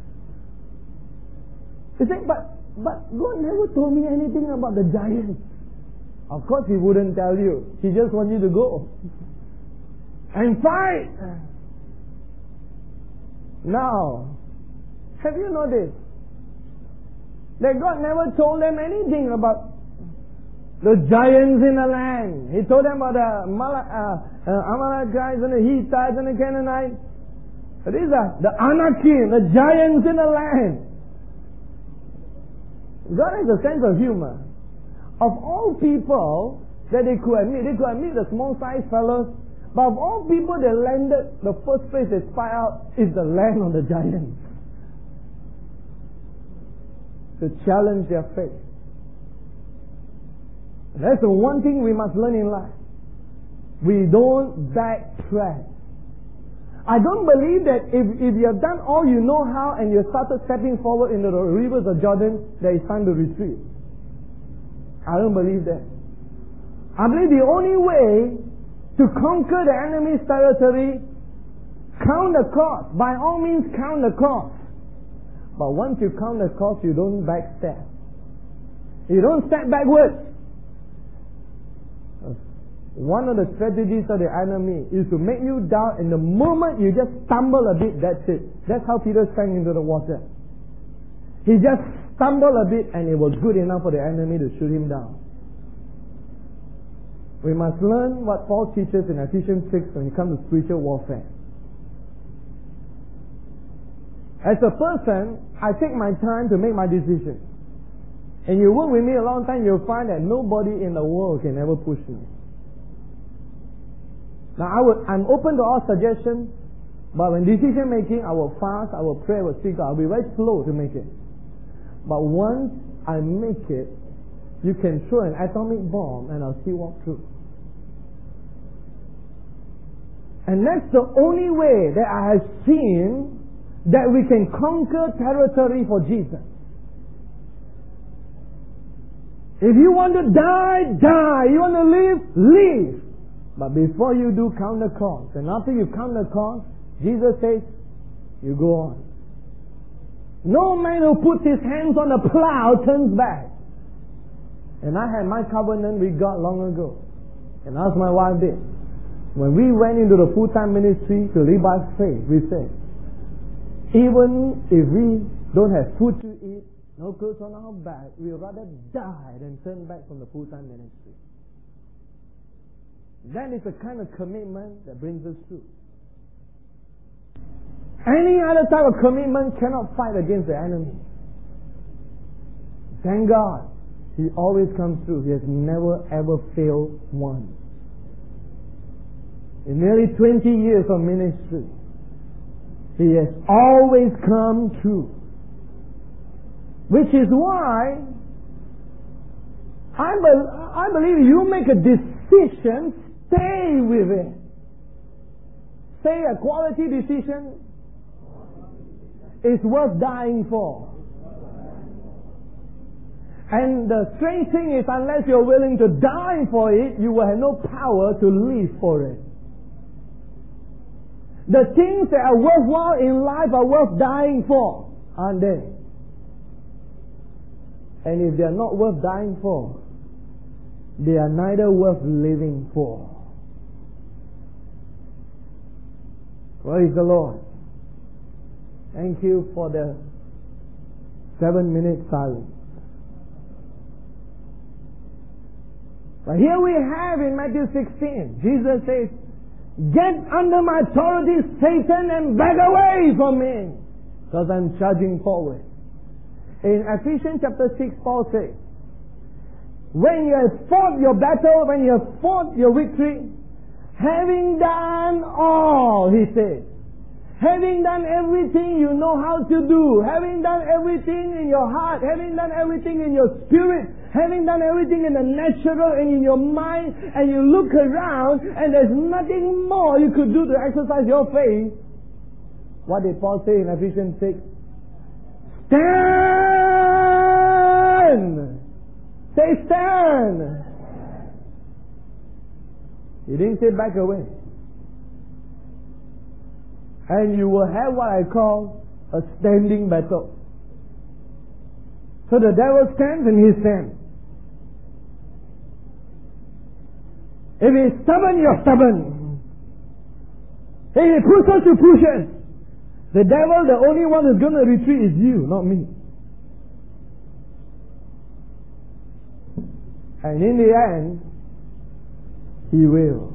You say, but, but God never told me anything about the giants. Of course He wouldn't tell you. He just wants you to go and fight. Now, have you noticed that God never told them anything about the giants in the land? He told them about the Mal- uh, uh, Amalekites and the Hittites and the Canaanites. These are the Anakim, the giants in the land. God has a sense of humor. Of all people that they could admit, they could admit the small-sized fellows, but of all people they landed, the first place they spy out is the land of the giants. To challenge their faith. And that's the one thing we must learn in life. We don't backtrack. I don't believe that if, if you have done all you know how and you started stepping forward into the rivers of Jordan, that it's time to retreat. I don't believe that. I believe the only way to conquer the enemy's territory, count the cost. By all means, count the cost. But once you count the cost, you don't backstep. You don't step backwards. One of the strategies of the enemy is to make you doubt, and the moment you just stumble a bit, that's it. That's how Peter sank into the water. He just stumbled a bit and it was good enough for the enemy to shoot him down. We must learn what Paul teaches in Ephesians six when it comes to spiritual warfare. As a person, I take my time to make my decision. And you work with me a long time, you'll find that nobody in the world can ever push me. Now, I would, I'm open to all suggestions, but when decision making, I will fast, I will pray, I will seek God. I'll be very slow to make it. But once I make it, you can throw an atomic bomb and I'll still walk through. And that's the only way that I have seen that we can conquer territory for Jesus. If you want to die, die. You want to live, live. But before you do, count the cost. And after you count the cost, Jesus says, you go on. No man who puts his hands on the plow turns back. And I had my covenant with God long ago. And as my wife did. When we went into the full-time ministry to live by faith, we said, even if we don't have food to eat, no clothes on our back, we would rather die than turn back from the full-time ministry. That is the kind of commitment that brings us through. Any other type of commitment cannot fight against the enemy. Thank God, He always comes through. He has never ever failed once. In nearly twenty years of ministry, He has always come true. Which is why I, be, I believe you make a decision, stay with it. Say a quality decision is worth dying for. And the strange thing is, unless you're willing to die for it, you will have no power to live for it. The things that are worthwhile in life are worth dying for, aren't they? And if they are not worth dying for, they are neither worth living for. Praise the Lord. Thank you for the Seven minutes silence. But here we have in Matthew sixteen, Jesus says, "Get under my authority, Satan, and back away from me, because I'm charging forward." In Ephesians chapter six, Paul says, when you have fought your battle, when you have fought your victory, having done all, he says, having done everything you know how to do, having done everything in your heart, having done everything in your spirit, having done everything in the natural and in your mind, and you look around and there's nothing more you could do to exercise your faith, what did Paul say in Ephesians six? Stand! Say stand! He didn't say back away. And you will have what I call a standing battle. So the devil stands and he stands. If he's stubborn, you're stubborn. If he pushes, you pushes. The devil, the only one who's going to retreat is you, not me. And in the end, he will.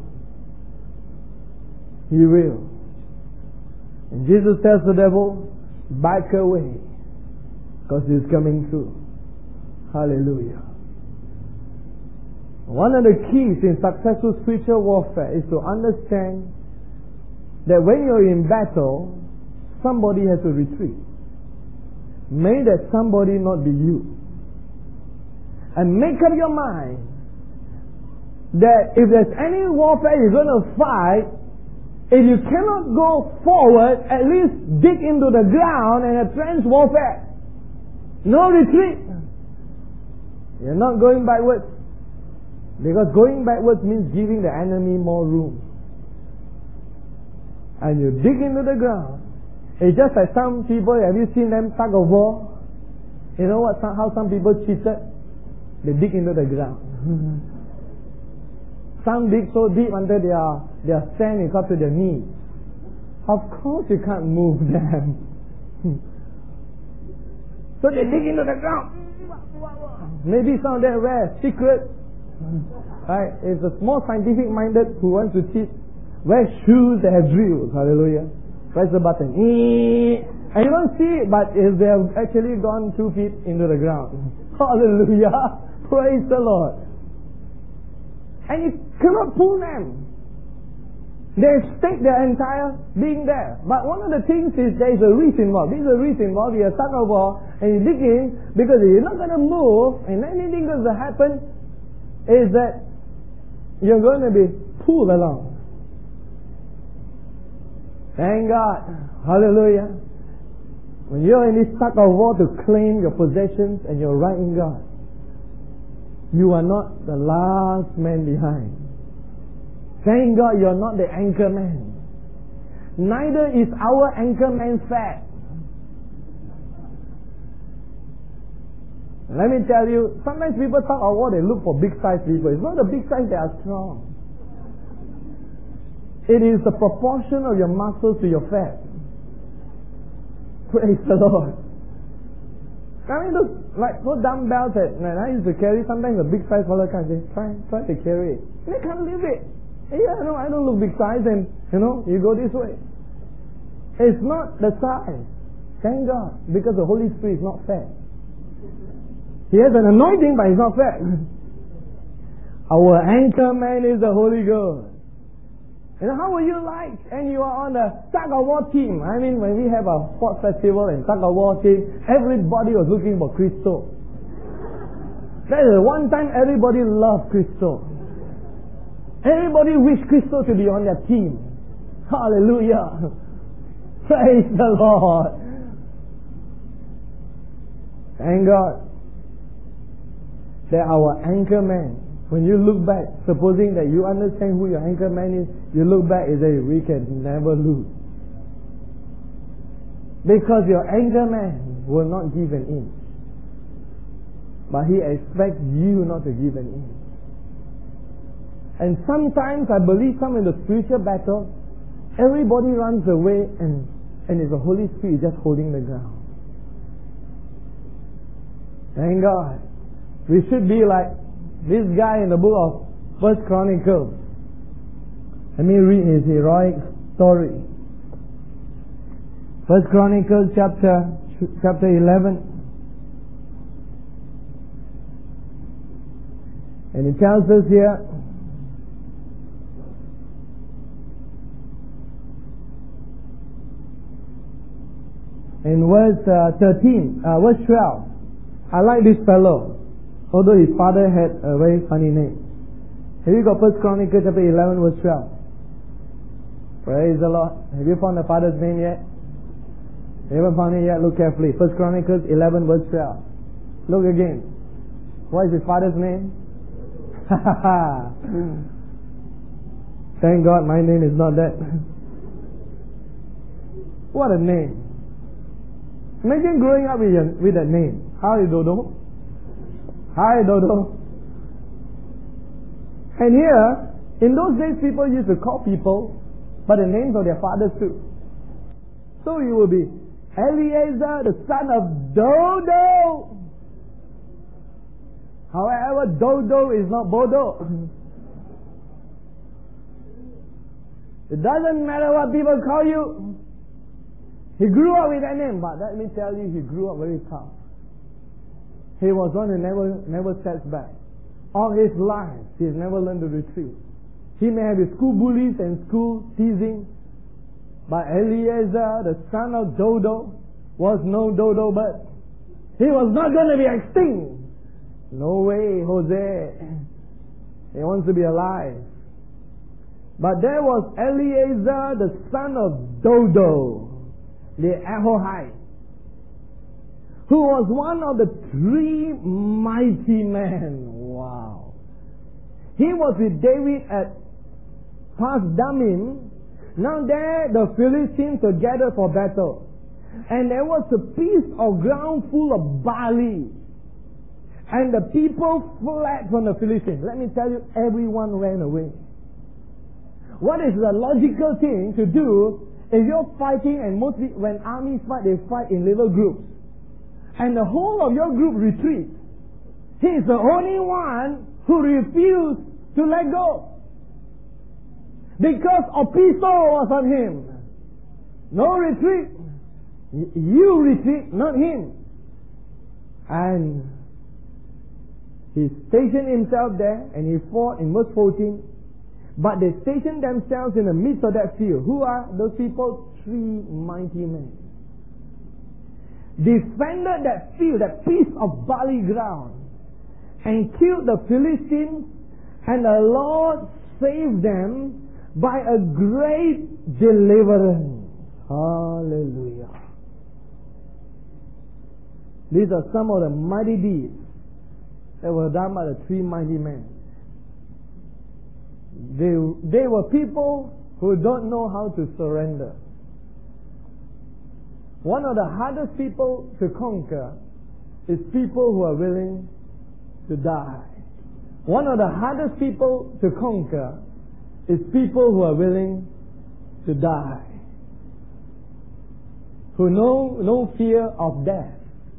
He will. And Jesus tells the devil, back away, because he's coming through. Hallelujah. One of the keys in successful spiritual warfare is to understand that when you're in battle, somebody has to retreat. May that somebody not be you. And make up your mind that if there's any warfare you're going to fight, if you cannot go forward, at least dig into the ground and a trench warfare. No retreat. You're not going backwards. Because going backwards means giving the enemy more room. And you dig into the ground. It's just like some people, have you seen them tug of war? You know what? How some people cheated? They dig into the ground. Some dig so deep until their, their sand is up to their knees. Of course you can't move them. So they dig into the ground. Maybe some of them wear secret. Right? It's a small scientific minded who wants to cheat. Wear shoes that have drills. Hallelujah. Press the button. And you don't see it, but if they have actually gone two feet into the ground. Hallelujah. Praise the Lord. And you cannot pull them. They stake their entire being there. But one of the things is there is a risk involved. There is a risk involved. You're stuck over and you dig in because you're not going to move, and anything that's going to happen is that you're going to be pulled along. Thank God. Hallelujah. When you're in this tug of war to claim your possessions and you're right in God, you are not the last man behind. Thank God you're not the anchor man. Neither is our anchor man fat. Let me tell you, sometimes people talk of war, they look for big size people. It's not the big size that are strong. It is the proportion of your muscles to your fat. Praise the Lord. I mean, those, like, those dumbbells that I used to carry, sometimes a big size fellow can say, try, try to carry it. They can't lift it. Yeah, no, I don't look big size, and, you know, you go this way. It's not the size. Thank God, because the Holy Spirit is not fat. He has an anointing, but he's not fat. Our anchor man is the Holy Ghost. And how will you like? And you are on the tug of war team. I mean, when we have a sports festival and tug of war team, everybody was looking for Crystal. That is one time everybody loved Crystal. Everybody wished Crystal to be on their team. Hallelujah. Praise the Lord. Thank God that our anchor man, when you look back, supposing that you understand who your anchor man is, you look back and say, we can never lose. Because your anchor man will not give an inch. But he expects you not to give an inch. And sometimes I believe some in the spiritual battle, everybody runs away and, and it's the Holy Spirit just holding the ground. Thank God. We should be like this guy in the book of First Chronicles. Let me read his heroic story. First Chronicles chapter chapter eleven. And it tells us here, in verse uh, thirteen, uh, verse twelve. I like this fellow, although his father had a very funny name. Have you got First Chronicles chapter eleven, verse twelve? Praise the Lord. Have you found the father's name yet? You haven't found it yet? Look carefully. First Chronicles eleven, verse twelve. Look again. What is his father's name? Thank God my name is not that. What a name. Imagine growing up with, your, with that name. Hi, Dodo. Hi, Dodo. And here, in those days, people used to call people by the names of their fathers too. So you will be Eliezer, the son of Dodo. However, Dodo is not Bodo. It doesn't matter what people call you. He grew up with that name, but let me tell you, he grew up very tough. He was one who never, never sets back. All his life, he has never learned to retreat. He may have his school bullies and school teasing, but Eliezer, the son of Dodo, was no Dodo, but he was not going to be extinct. No way, Jose. He wants to be alive. But there was Eliezer, the son of Dodo, the Ahohite, who was one of the three mighty men. Wow. He was with David at Pas-Dammim. Now there the Philistines were gathered for battle. And there was a piece of ground full of barley. And the people fled from the Philistines. Let me tell you, everyone ran away. What is the logical thing to do if you're fighting, and mostly when armies fight, they fight in little groups, and the whole of your group retreats? He is the only one who refused to let go. Because a pistol was on him. No retreat. You retreat, not him. And he stationed himself there, and he fought in verse fourteen. But they stationed themselves in the midst of that field. Who are those people? Three mighty men. Defended that field, that piece of barley ground, and killed the Philistines, and the Lord saved them by a great deliverance. Hallelujah. These are some of the mighty deeds that were done by the three mighty men. They, they were people who don't know how to surrender. One of the hardest people to conquer is people who are willing to die. One of the hardest people to conquer is people who are willing to die. Who know no fear of death.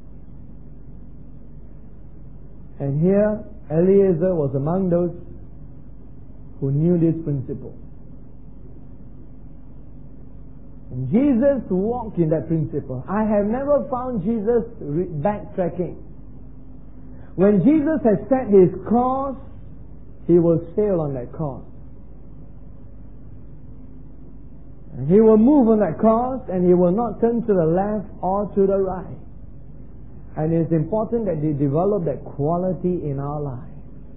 And here, Eliezer was among those who knew this principle. And Jesus walked in that principle. I have never found Jesus backtracking. When Jesus has set his course, he will sail on that course. And he will move on that course, and he will not turn to the left or to the right. And it's important that we develop that quality in our lives.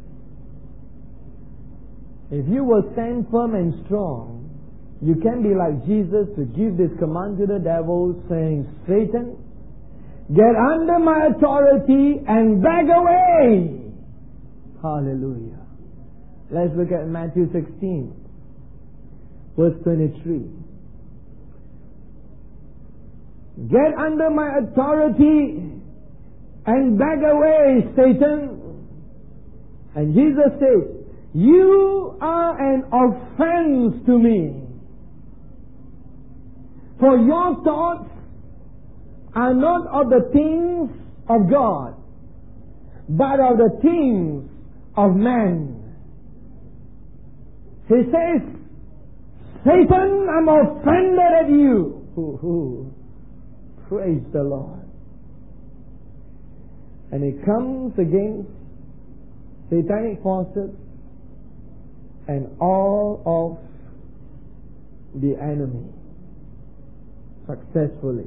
If you will stand firm and strong, you can be like Jesus to give this command to the devil, saying, Satan, get under my authority and back away. Hallelujah. Let's look at Matthew sixteen, verse twenty-three. Get under my authority and back away, Satan. And Jesus says, you are an offense to me. For your thoughts are not of the things of God, but of the things of men. He says, Satan, I'm offended at you. Ooh, ooh. Praise the Lord. And he comes against satanic forces and all of the enemy successfully.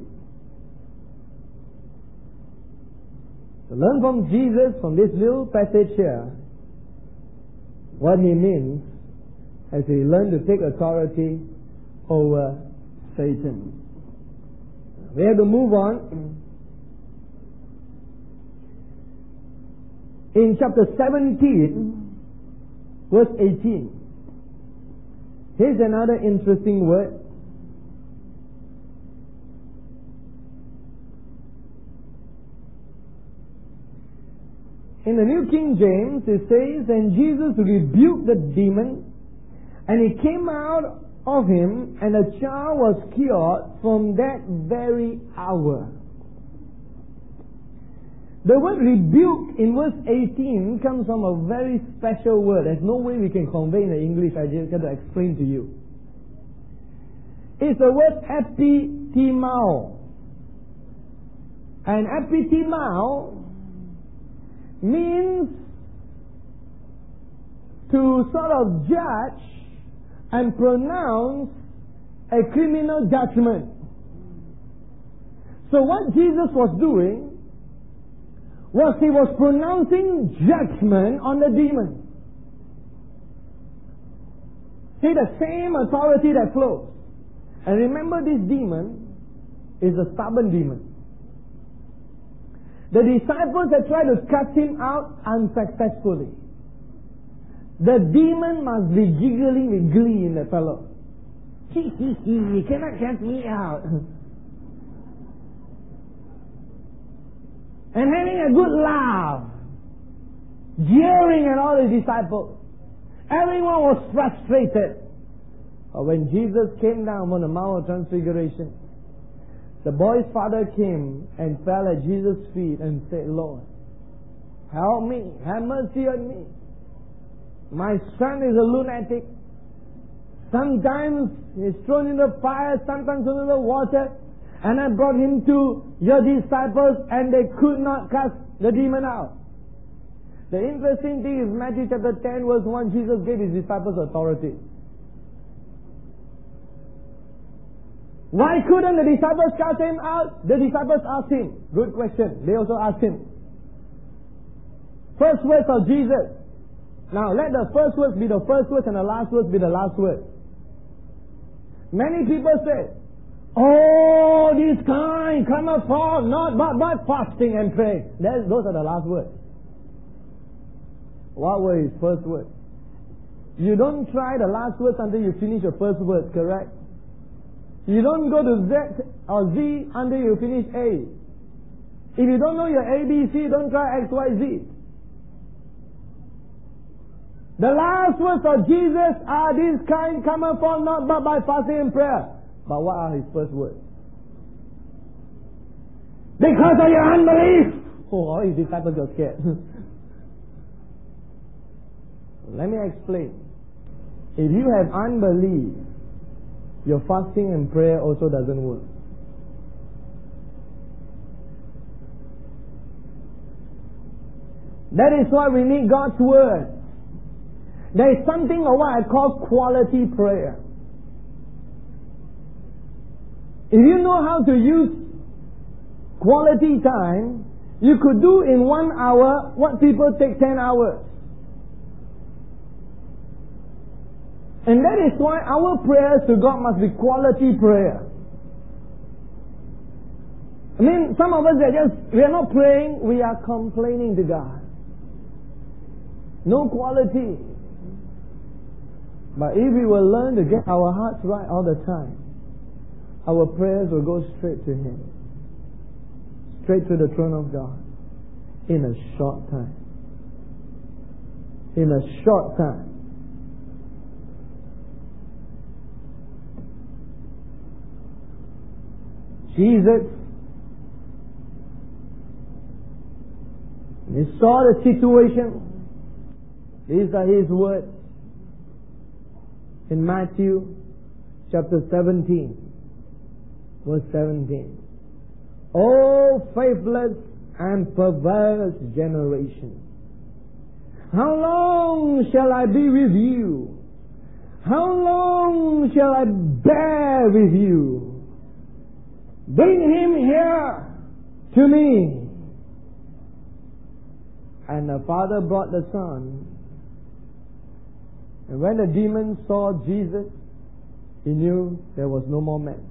To learn from Jesus, from this little passage here, what he means as he learned to take authority over Satan. We have to move on. In chapter seventeen, verse eighteen, here's another interesting word. In the New King James, it says, and Jesus rebuked the demon, and he came out of him, and the child was cured from that very hour. The word rebuke in verse eighteen comes from a very special word. There's no way we can convey in the English. I just got to explain to you. It's the word epitimao. And epitimao means to sort of judge and pronounce a criminal judgment. So what Jesus was doing was he was pronouncing judgment on the demon. See, the same authority that flows. And remember, this demon is a stubborn demon. The disciples had tried to cast him out unsuccessfully. The demon must be giggling with glee in the fellow. Hee hee hee, you cannot cast me out. And having a good laugh, jeering at all the disciples. Everyone was frustrated. But when Jesus came down on the Mount of Transfiguration, the boy's father came and fell at Jesus' feet and said, Lord, help me, have mercy on me. My son is a lunatic. Sometimes he's thrown into the fire, sometimes into the water. And I brought him to your disciples and they could not cast the demon out. The interesting thing is Matthew chapter ten verse one, Jesus gave his disciples authority. Why couldn't the disciples cast him out? The disciples asked him. Good question. They also asked him. First words of Jesus. Now let the first words be the first words and the last words be the last word. Many people say, oh, this kind cometh forth not but by fasting and praying. That, those are the last words. What were his first words? You don't try the last words until you finish your first words, correct? You don't go to Z or Z until you finish A. If you don't know your A B C, don't try X Y Z. The last words of Jesus are, this kind cometh forth not but by fasting and prayer. But what are his first words? Because of your unbelief. Oh, all his disciples got scared. Let me explain. If you have unbelief, your fasting and prayer also doesn't work. That is why we need God's Word. There is something of what I call quality prayer. If you know how to use quality time, you could do in one hour what people take ten hours. And that is why our prayers to God must be quality prayer. I mean, some of us are just, we are not praying, we are complaining to God. No quality. But if we will learn to get our hearts right all the time, our prayers will go straight to Him. Straight to the throne of God. In a short time. In a short time. Jesus He saw the situation. These are His words in Matthew chapter seventeen, verse seventeen. O faithless and perverse generation, how long shall I be with you? How long shall I bear with you? Bring him here to me. And the father brought the son. And when the demon saw Jesus, he knew there was no more match.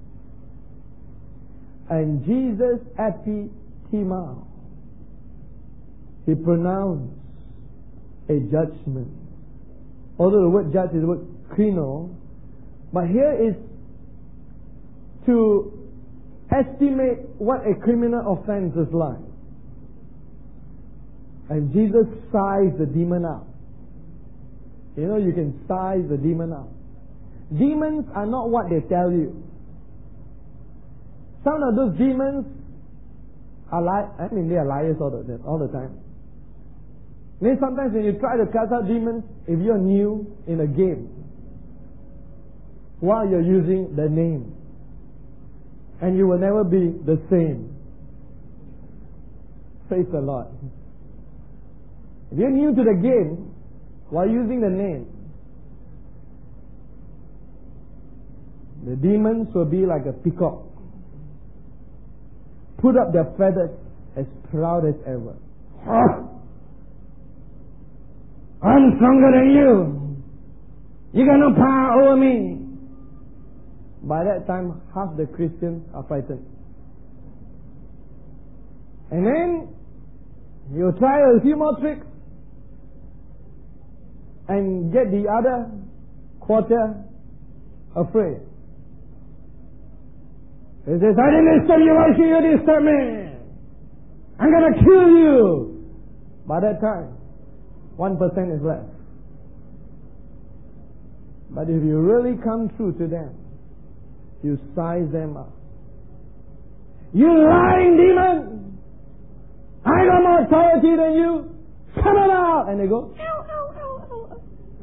And Jesus epitimao, he pronounced a judgment. Although the word judge is the word krino, but here is to estimate what a criminal offense is like. And Jesus sized the demon out. You know, you can size the demon out. Demons are not what they tell you. Some of those demons are li- I mean, they are liars all the, all the time. Then sometimes when you try to cast out demons, if you're new in a game, while you're using the name, and you will never be the same. Praise the Lord. If you're new to the game, while using the name, the demons will be like a peacock. Put up their feathers as proud as ever. I'm stronger than you. You got no power over me. By that time, half the Christians are frightened. And then you try a few more tricks and get the other quarter afraid. He says, I didn't disturb you, why should you disturb me? I'm going to kill you. By that time, one percent is left. But if you really come true to them, you size them up. You lying demon! I got more authority than you! Come on out! And they go, ow, ow, ow, ow.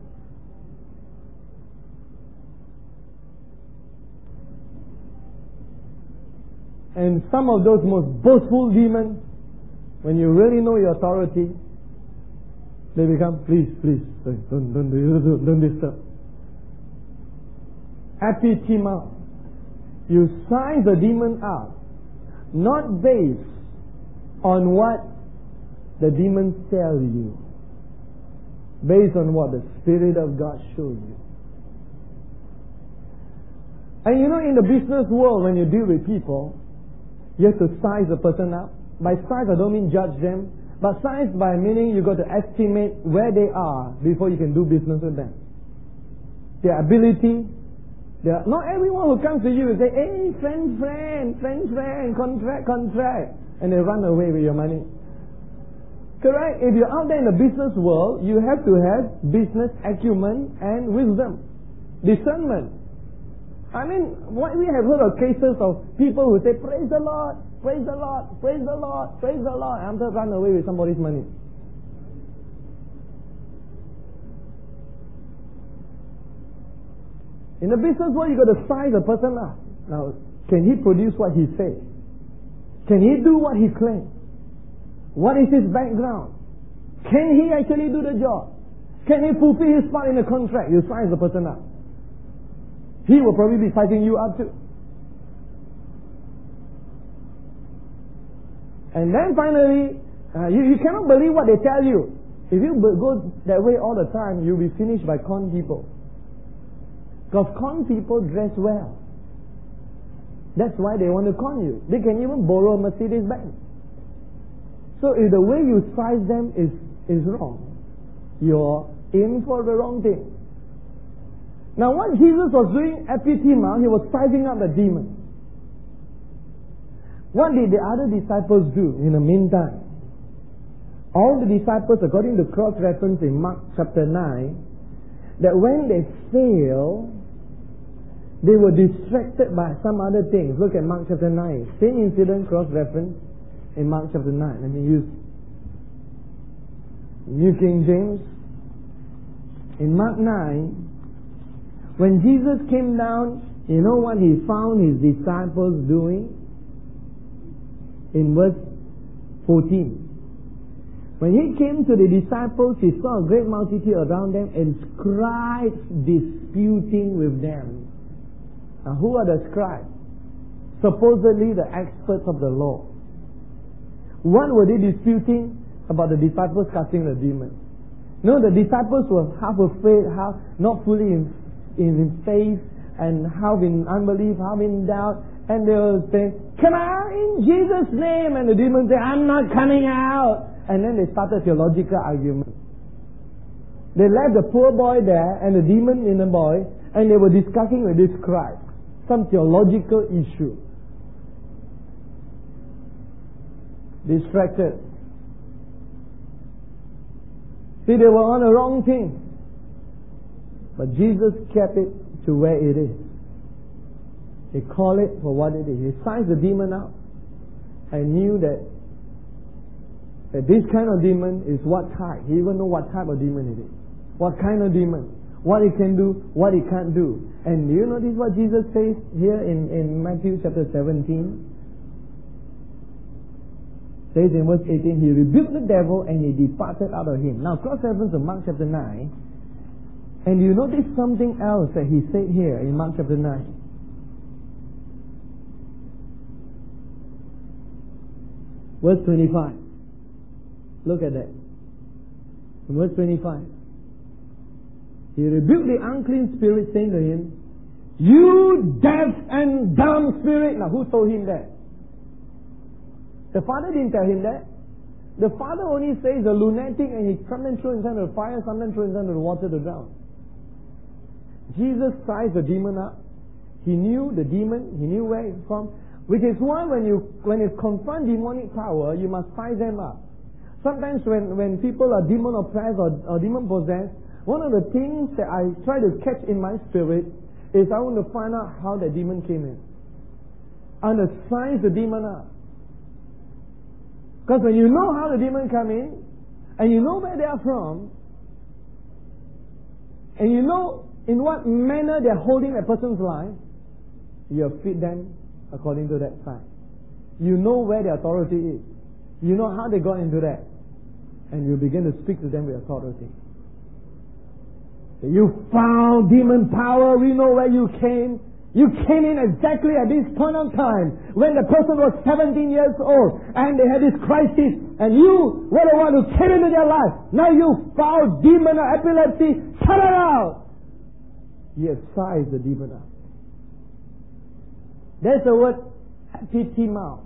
And some of those most boastful demons, when you really know your authority, they become, please, please, don't, don't, don't, don't disturb. Epitima. You size the demon out, not based on what the demons tell you, based on what the Spirit of God shows you. And you know, in the business world, when you deal with people, you have to size the person up. By size, I don't mean judge them, but size by meaning you got to estimate where they are before you can do business with them. Their ability. Their, not everyone who comes to you will say, hey, friend, friend, friend, friend, contract, contract, and they run away with your money. Correct? If you're out there in the business world, you have to have business acumen and wisdom, discernment. I mean, what we have heard of cases of people who say, praise the Lord, praise the Lord, praise the Lord, praise the Lord, and I'm just run away with somebody's money. In the business world, you got to size a person up. Now, can he produce what he says? Can he do what he claims? What is his background? Can he actually do the job? Can he fulfill his part in the contract? You size the person up. He will probably be sizing you up too. And then finally, uh, you, you cannot believe what they tell you. If you go that way all the time, you'll be finished by con people. Because con people dress well. That's why they want to con you. They can even borrow a Mercedes Benz. So if the way you size them is, is wrong, you're in for the wrong thing. Now what Jesus was doing, epitima, he was sizing up the demon. What did the other disciples do in the meantime? All the disciples, according to cross-reference in Mark chapter nine, that when they fail, they were distracted by some other things. Look at Mark chapter nine. Same incident, cross-reference in Mark chapter nine. Let me use New King James. In Mark nine, when Jesus came down, you know what he found his disciples doing? In verse fourteen. When he came to the disciples, he saw a great multitude around them and scribes disputing with them. Now, who are the scribes? Supposedly the experts of the law. What were they disputing? About the disciples casting the demons. No, the disciples were half afraid, half not fully in, in, in faith, and half in unbelief, half in doubt. And they were saying, "Come out in Jesus' name." And the demons say, "I'm not coming out." And then they started theological argument. They left the poor boy there and the demon in the boy, and they were discussing with this scribe some theological issue. Distracted. See, they were on the wrong thing. But Jesus kept it to where it is. He called it for what it is. He sized the demon out and knew that, that this kind of demon is what type. He even know what type of demon it is. What kind of demon. What it can do, what it can't do. And do you notice what Jesus says here in, in Matthew chapter seventeen? Says in verse eighteen, he rebuked the devil and he departed out of him. Now cross-reference to Mark chapter nine. And you notice something else that he said here in Mark chapter nine. Verse twenty-five. Look at that. In verse twenty-five. He rebuked the unclean spirit, saying to him, "You deaf and dumb spirit." Now who told him that? The Father didn't tell him that. The Father only says a lunatic and he sometimes throws inside the fire, sometimes throws inside the water to drown. Jesus sized the demon up. He knew the demon, he knew where it's from. Which is why when you when you confront demonic power, you must size them up. Sometimes when, when people are demon oppressed or, or demon possessed, one of the things that I try to catch in my spirit is I want to find out how the demon came in. I want to size the demon up. Because when you know how the demon come in, and you know where they are from, and you know in what manner they are holding a person's life, you feed them according to that fact. You know where the authority is. You know how they got into that. And you begin to speak to them with authority. You foul demon power, we know where you came. You came in exactly at this point of time when the person was seventeen years old and they had this crisis, and you were the one who came into their life. Now you foul demon of epilepsy, shut it out! You have sized the demon up. There's the word epitimo.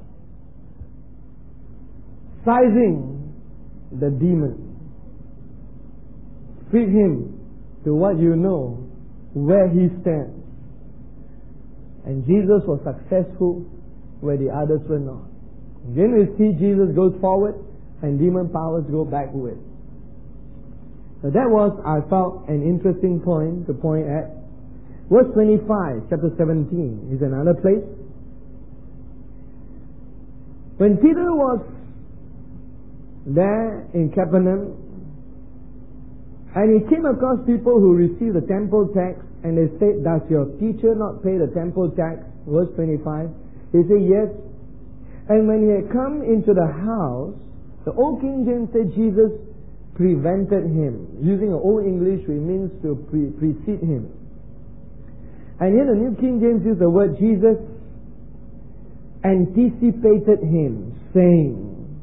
Sizing the demon. Feed him to what you know, where he stands. And Jesus was successful where the others were not. Then we see Jesus goes forward and demon powers go backward. So that was, I felt, an interesting point to point at. Verse twenty-five, chapter seventeen, is another place. When Peter was there in Capernaum, and he came across people who received the temple tax, and they said, "Does your teacher not pay the temple tax?" Verse twenty-five. He said, "Yes." And when he had come into the house, the Old King James said Jesus prevented him. Using an Old English, it means to pre- precede him. And here the New King James uses the word Jesus anticipated him, saying.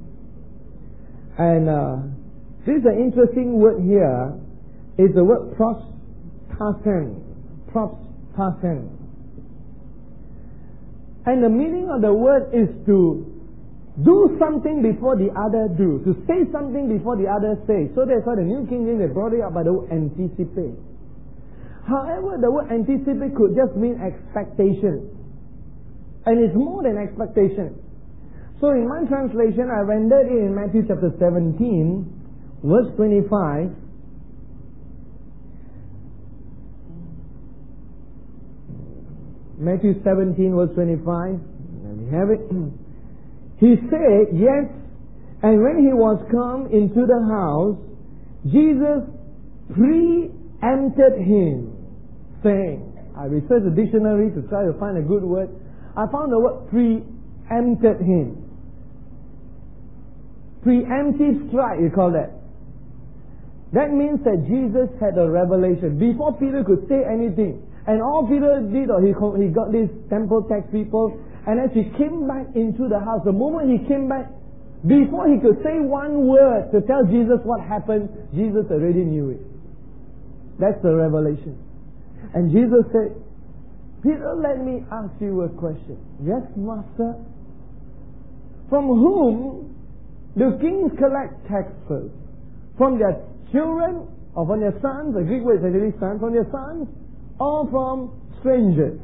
And uh, this is an interesting word here. It's the word prostasen. Prostasen. And the meaning of the word is to do something before the other do. To say something before the other say. So that's why the New King James, they brought it up by the word anticipate. However, the word anticipate could just mean expectation. And it's more than expectation. So in my translation, I rendered it in Matthew chapter seventeen, verse twenty-five. Matthew seventeen, verse twenty-five. Let me have it. He said, "Yes, and when he was come into the house, Jesus preempted him, saying, I researched the dictionary to try to find a good word. I found the word preempted him. Preemptive strike, you call that. That means that Jesus had a revelation before Peter could say anything. And all Peter did, or he, he got these temple tax people, and as he came back into the house, the moment he came back, before he could say one word to tell Jesus what happened, Jesus already knew it. That's the revelation. And Jesus said, Peter, let me ask you a question. Yes, Master. From whom do kings collect taxes? From their children, or from their sons? The Greek word is actually sons. From their sons, or from strangers?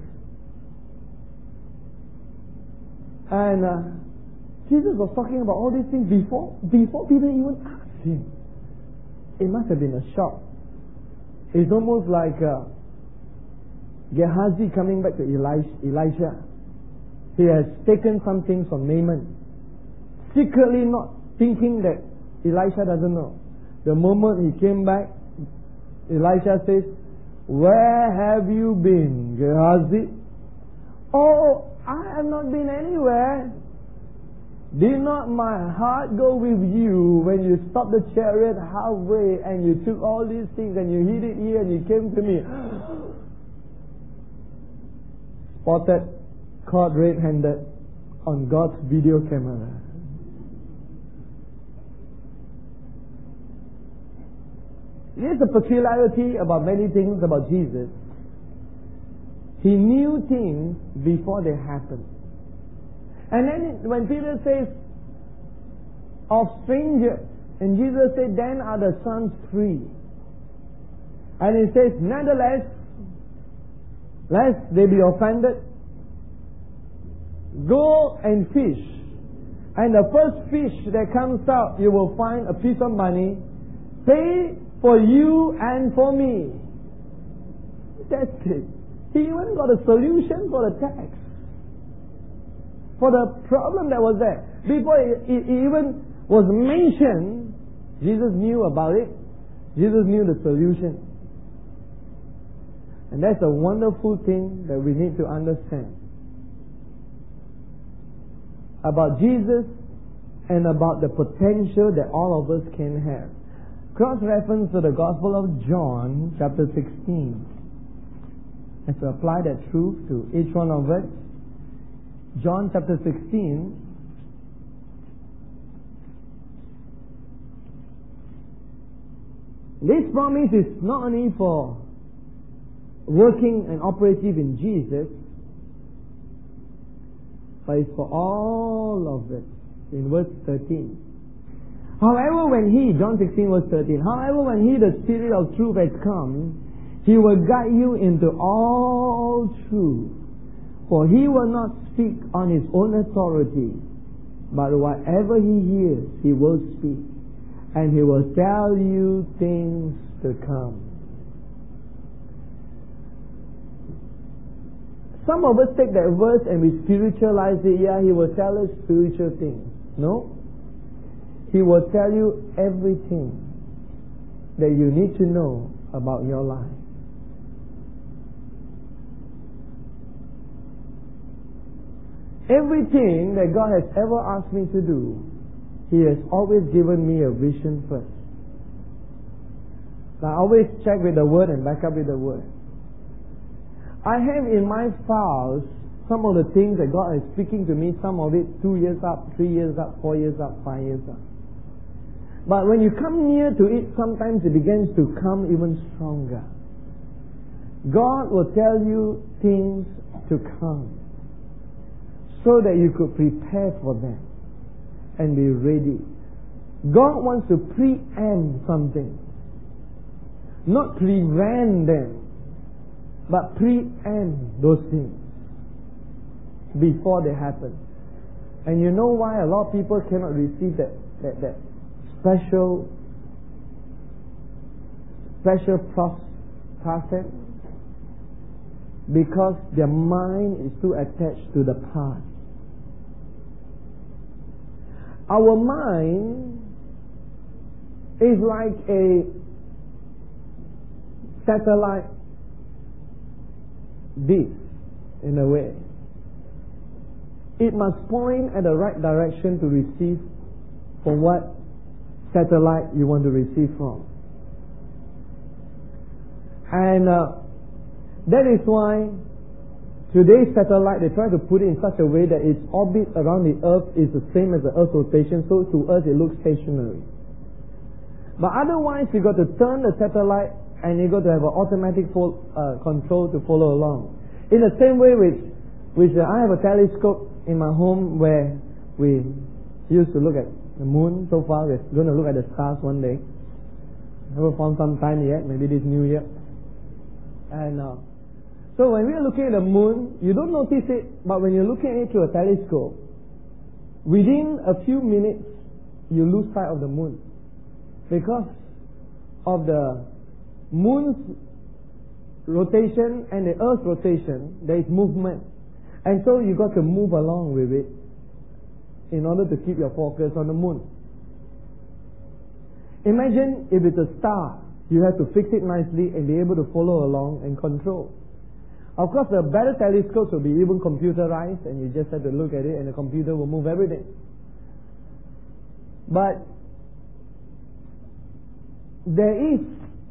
And uh, Jesus was talking about all these things before, before Peter even asked him. It must have been a shock. It's almost like uh, Gehazi coming back to Elisha. He has taken some things from Naaman, secretly not thinking that Elisha doesn't know. The moment he came back, Elisha says, where have you been, Gehazi? Oh, I have not been anywhere. Did not my heart go with you when you stopped the chariot halfway and you took all these things and you hid it here and you came to me? Spotted, caught red-handed on God's video camera. Here's the peculiarity about many things about Jesus. He knew things before they happened. And then when Peter says, of strangers, and Jesus said, then are the sons free. And he says, nevertheless, lest they be offended, go and fish. And the first fish that comes out, you will find a piece of money. Pay for you and for me. That's it. He even got a solution for the tax. For the problem that was there. Before it, it even was mentioned, Jesus knew about it. Jesus knew the solution. And that's a wonderful thing that we need to understand about Jesus and about the potential that all of us can have. Cross-reference to the Gospel of John, chapter sixteen. And to apply that truth to each one of us. John chapter sixteen. This promise is not only for working and operative in Jesus, but it's for all of us. In verse thirteen. However, when He, John sixteen verse thirteen, however, when He, the Spirit of truth, has come, He will guide you into all truth. For He will not speak on His own authority, but whatever He hears, He will speak. And He will tell you things to come. Some of us take that verse and we spiritualize it. Yeah, He will tell us spiritual things. No. He will tell you everything that you need to know about your life. Everything that God has ever asked me to do, He has always given me a vision first. I always check with the Word and back up with the Word. I have in my files some of the things that God is speaking to me, some of it two years up, three years up, four years up, five years up. But when you come near to it, sometimes it begins to come even stronger. God will tell you things to come so that you could prepare for them and be ready. God wants to preempt something, not prevent them, but preempt those things before they happen. And you know why a lot of people cannot receive that that, that special special process? Because their mind is too attached to the past. Our mind is like a satellite dish in a way. It must point at the right direction to receive from what satellite you want to receive from. And uh, that is why today's satellite, they try to put it in such a way that its orbit around the earth is the same as the earth's rotation, so to us it looks stationary. But otherwise you got to turn the satellite and you got to have an automatic fo- uh, control to follow along. In the same way which, which uh, I have a telescope in my home where we used to look at the moon. So far we're going to look at the stars one day. Haven't found some time yet, maybe this new year. And uh, so when we are looking at the moon, you don't notice it, but when you're looking at it through a telescope, within a few minutes, you lose sight of the moon. Because of the moon's rotation and the earth's rotation, there is movement. And so you got to move along with it in order to keep your focus on the moon. Imagine if it's a star. You have to fix it nicely and be able to follow along and control. Of course, the better telescopes will be even computerized, and you just have to look at it and the computer will move everything. But there is,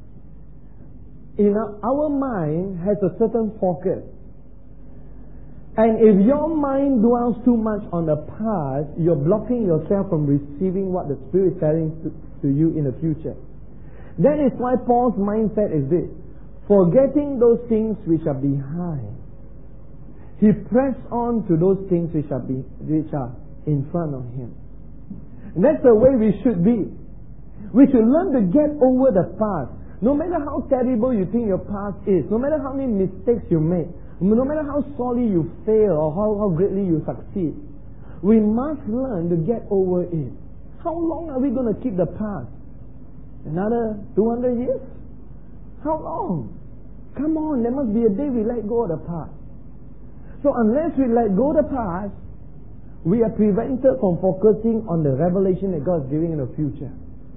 in our mind has a certain focus. And if your mind dwells too much on the past, you're blocking yourself from receiving what the Spirit is telling to, to you in the future. That is why Paul's mindset is this: forgetting those things which are behind, he pressed on to those things which are be, which are in front of him. And that's the way we should be. We should learn to get over the past. No matter how terrible you think your past is, no matter how many mistakes you make, no matter how sorely you fail or how, how greatly you succeed, we must learn to get over it. How long are we going to keep the past? Another two hundred years? How long? Come on, there must be a day we let go of the past. So unless we let go of the past, we are prevented from focusing on the revelation that God is giving in the future.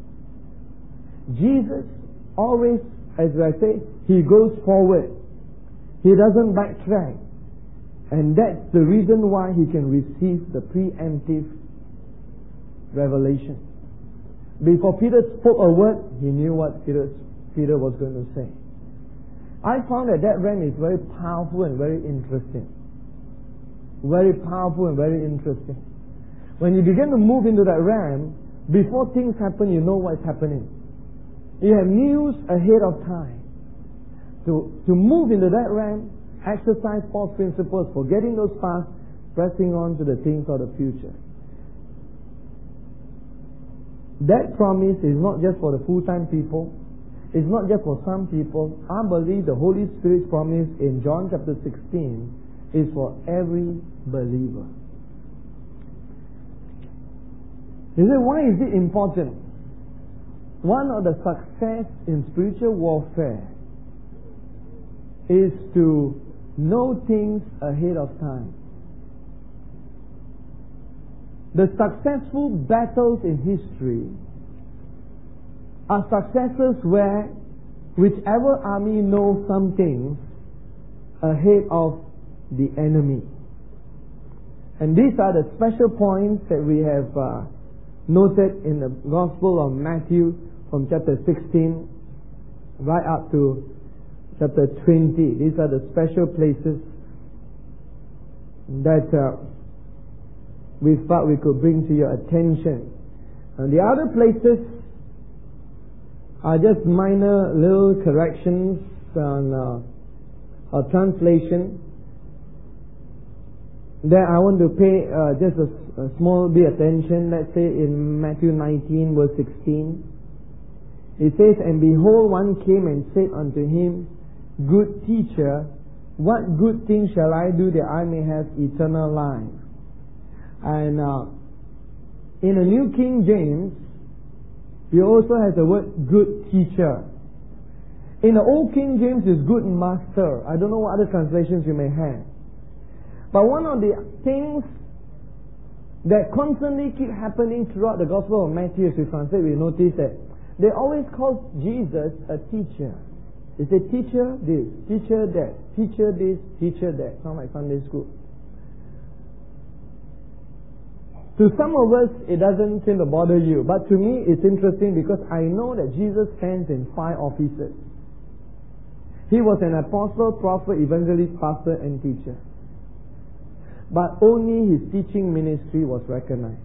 Jesus always, as I say, He goes forward. He doesn't backtrack. And that's the reason why He can receive the preemptive revelation. Before Peter spoke a word, he knew what Peter, Peter was going to say. I found that that realm is very powerful and very interesting. Very powerful and very interesting. When you begin to move into that realm, before things happen, you know what's happening. You have news ahead of time. To, to move into that realm, exercise Paul's principles, forgetting those past, pressing on to the things of the future. That promise is not just for the full-time people. It's not just for some people. I believe the Holy Spirit's promise in John chapter sixteen is for every believer. You say, why is it important? One of the success in spiritual warfare is to know things ahead of time. The successful battles in history are successes where whichever army knows something ahead of the enemy. And these are the special points that we have uh, noted in the Gospel of Matthew from chapter sixteen right up to chapter twenty. These are the special places that uh, we thought we could bring to your attention. And the other places are just minor little corrections on uh, a translation that I want to pay uh, just a, a small bit attention. Let's say in Matthew nineteen verse sixteen, it says, "And behold, one came and said unto him, Good teacher, what good thing shall I do that I may have eternal life?" And uh, in the New King James, you also have the word good teacher. In the Old King James is good master. I don't know what other translations you may have. But one of the things that constantly keep happening throughout the Gospel of Matthew, as we translate, we notice that they always call Jesus a teacher. They say, teacher this, teacher that, teacher this, teacher that. Sound like Sunday school. To some of us, it doesn't seem to bother you. But to me, it's interesting because I know that Jesus stands in five offices. He was an apostle, prophet, evangelist, pastor, and teacher. But only his teaching ministry was recognized.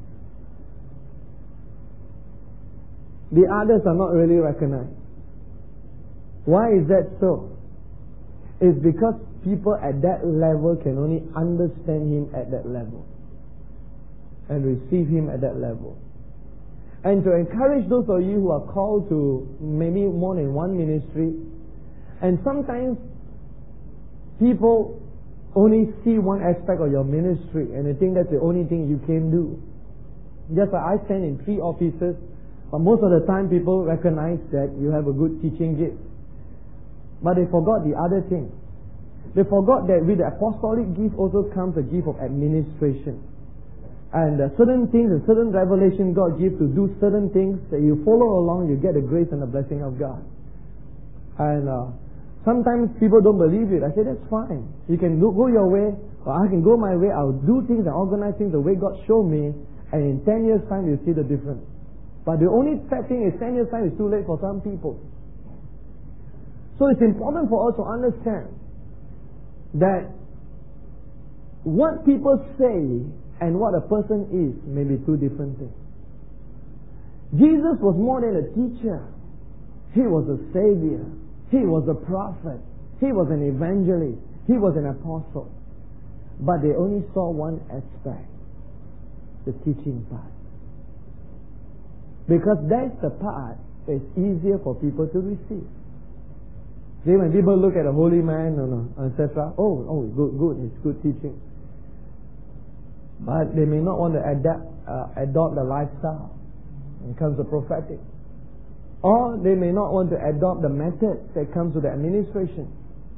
The others are not really recognized. Why is that so? It's because people at that level can only understand him at that level and receive him at that level. And to encourage those of you who are called to maybe more than one ministry, and sometimes people only see one aspect of your ministry and they think that's the only thing you can do. Just like I stand in three offices, but most of the time people recognize that you have a good teaching gift. But they forgot the other thing. They forgot that with the apostolic gift also comes a gift of administration. And uh, certain things and certain revelation God gives to do certain things that you follow along, you get the grace and the blessing of God. And uh, sometimes people don't believe it. I say, that's fine. You can go, go your way, or I can go my way. I'll do things and organize things the way God showed me, and in ten years' time you'll see the difference. But the only sad thing is ten years' time is too late for some people. So it's important for us to understand that what people say and what a person is may be two different things. Jesus was more than a teacher. He was a savior. He was a prophet. He was an evangelist. He was an apostle. But they only saw one aspect, the teaching part. Because that's the part that's easier for people to receive. See, when people look at a holy man, et cetera, oh, oh, good, good, it's good teaching. But they may not want to adapt, uh, adopt the lifestyle when it comes to prophetic. Or they may not want to adopt the method that comes to the administration.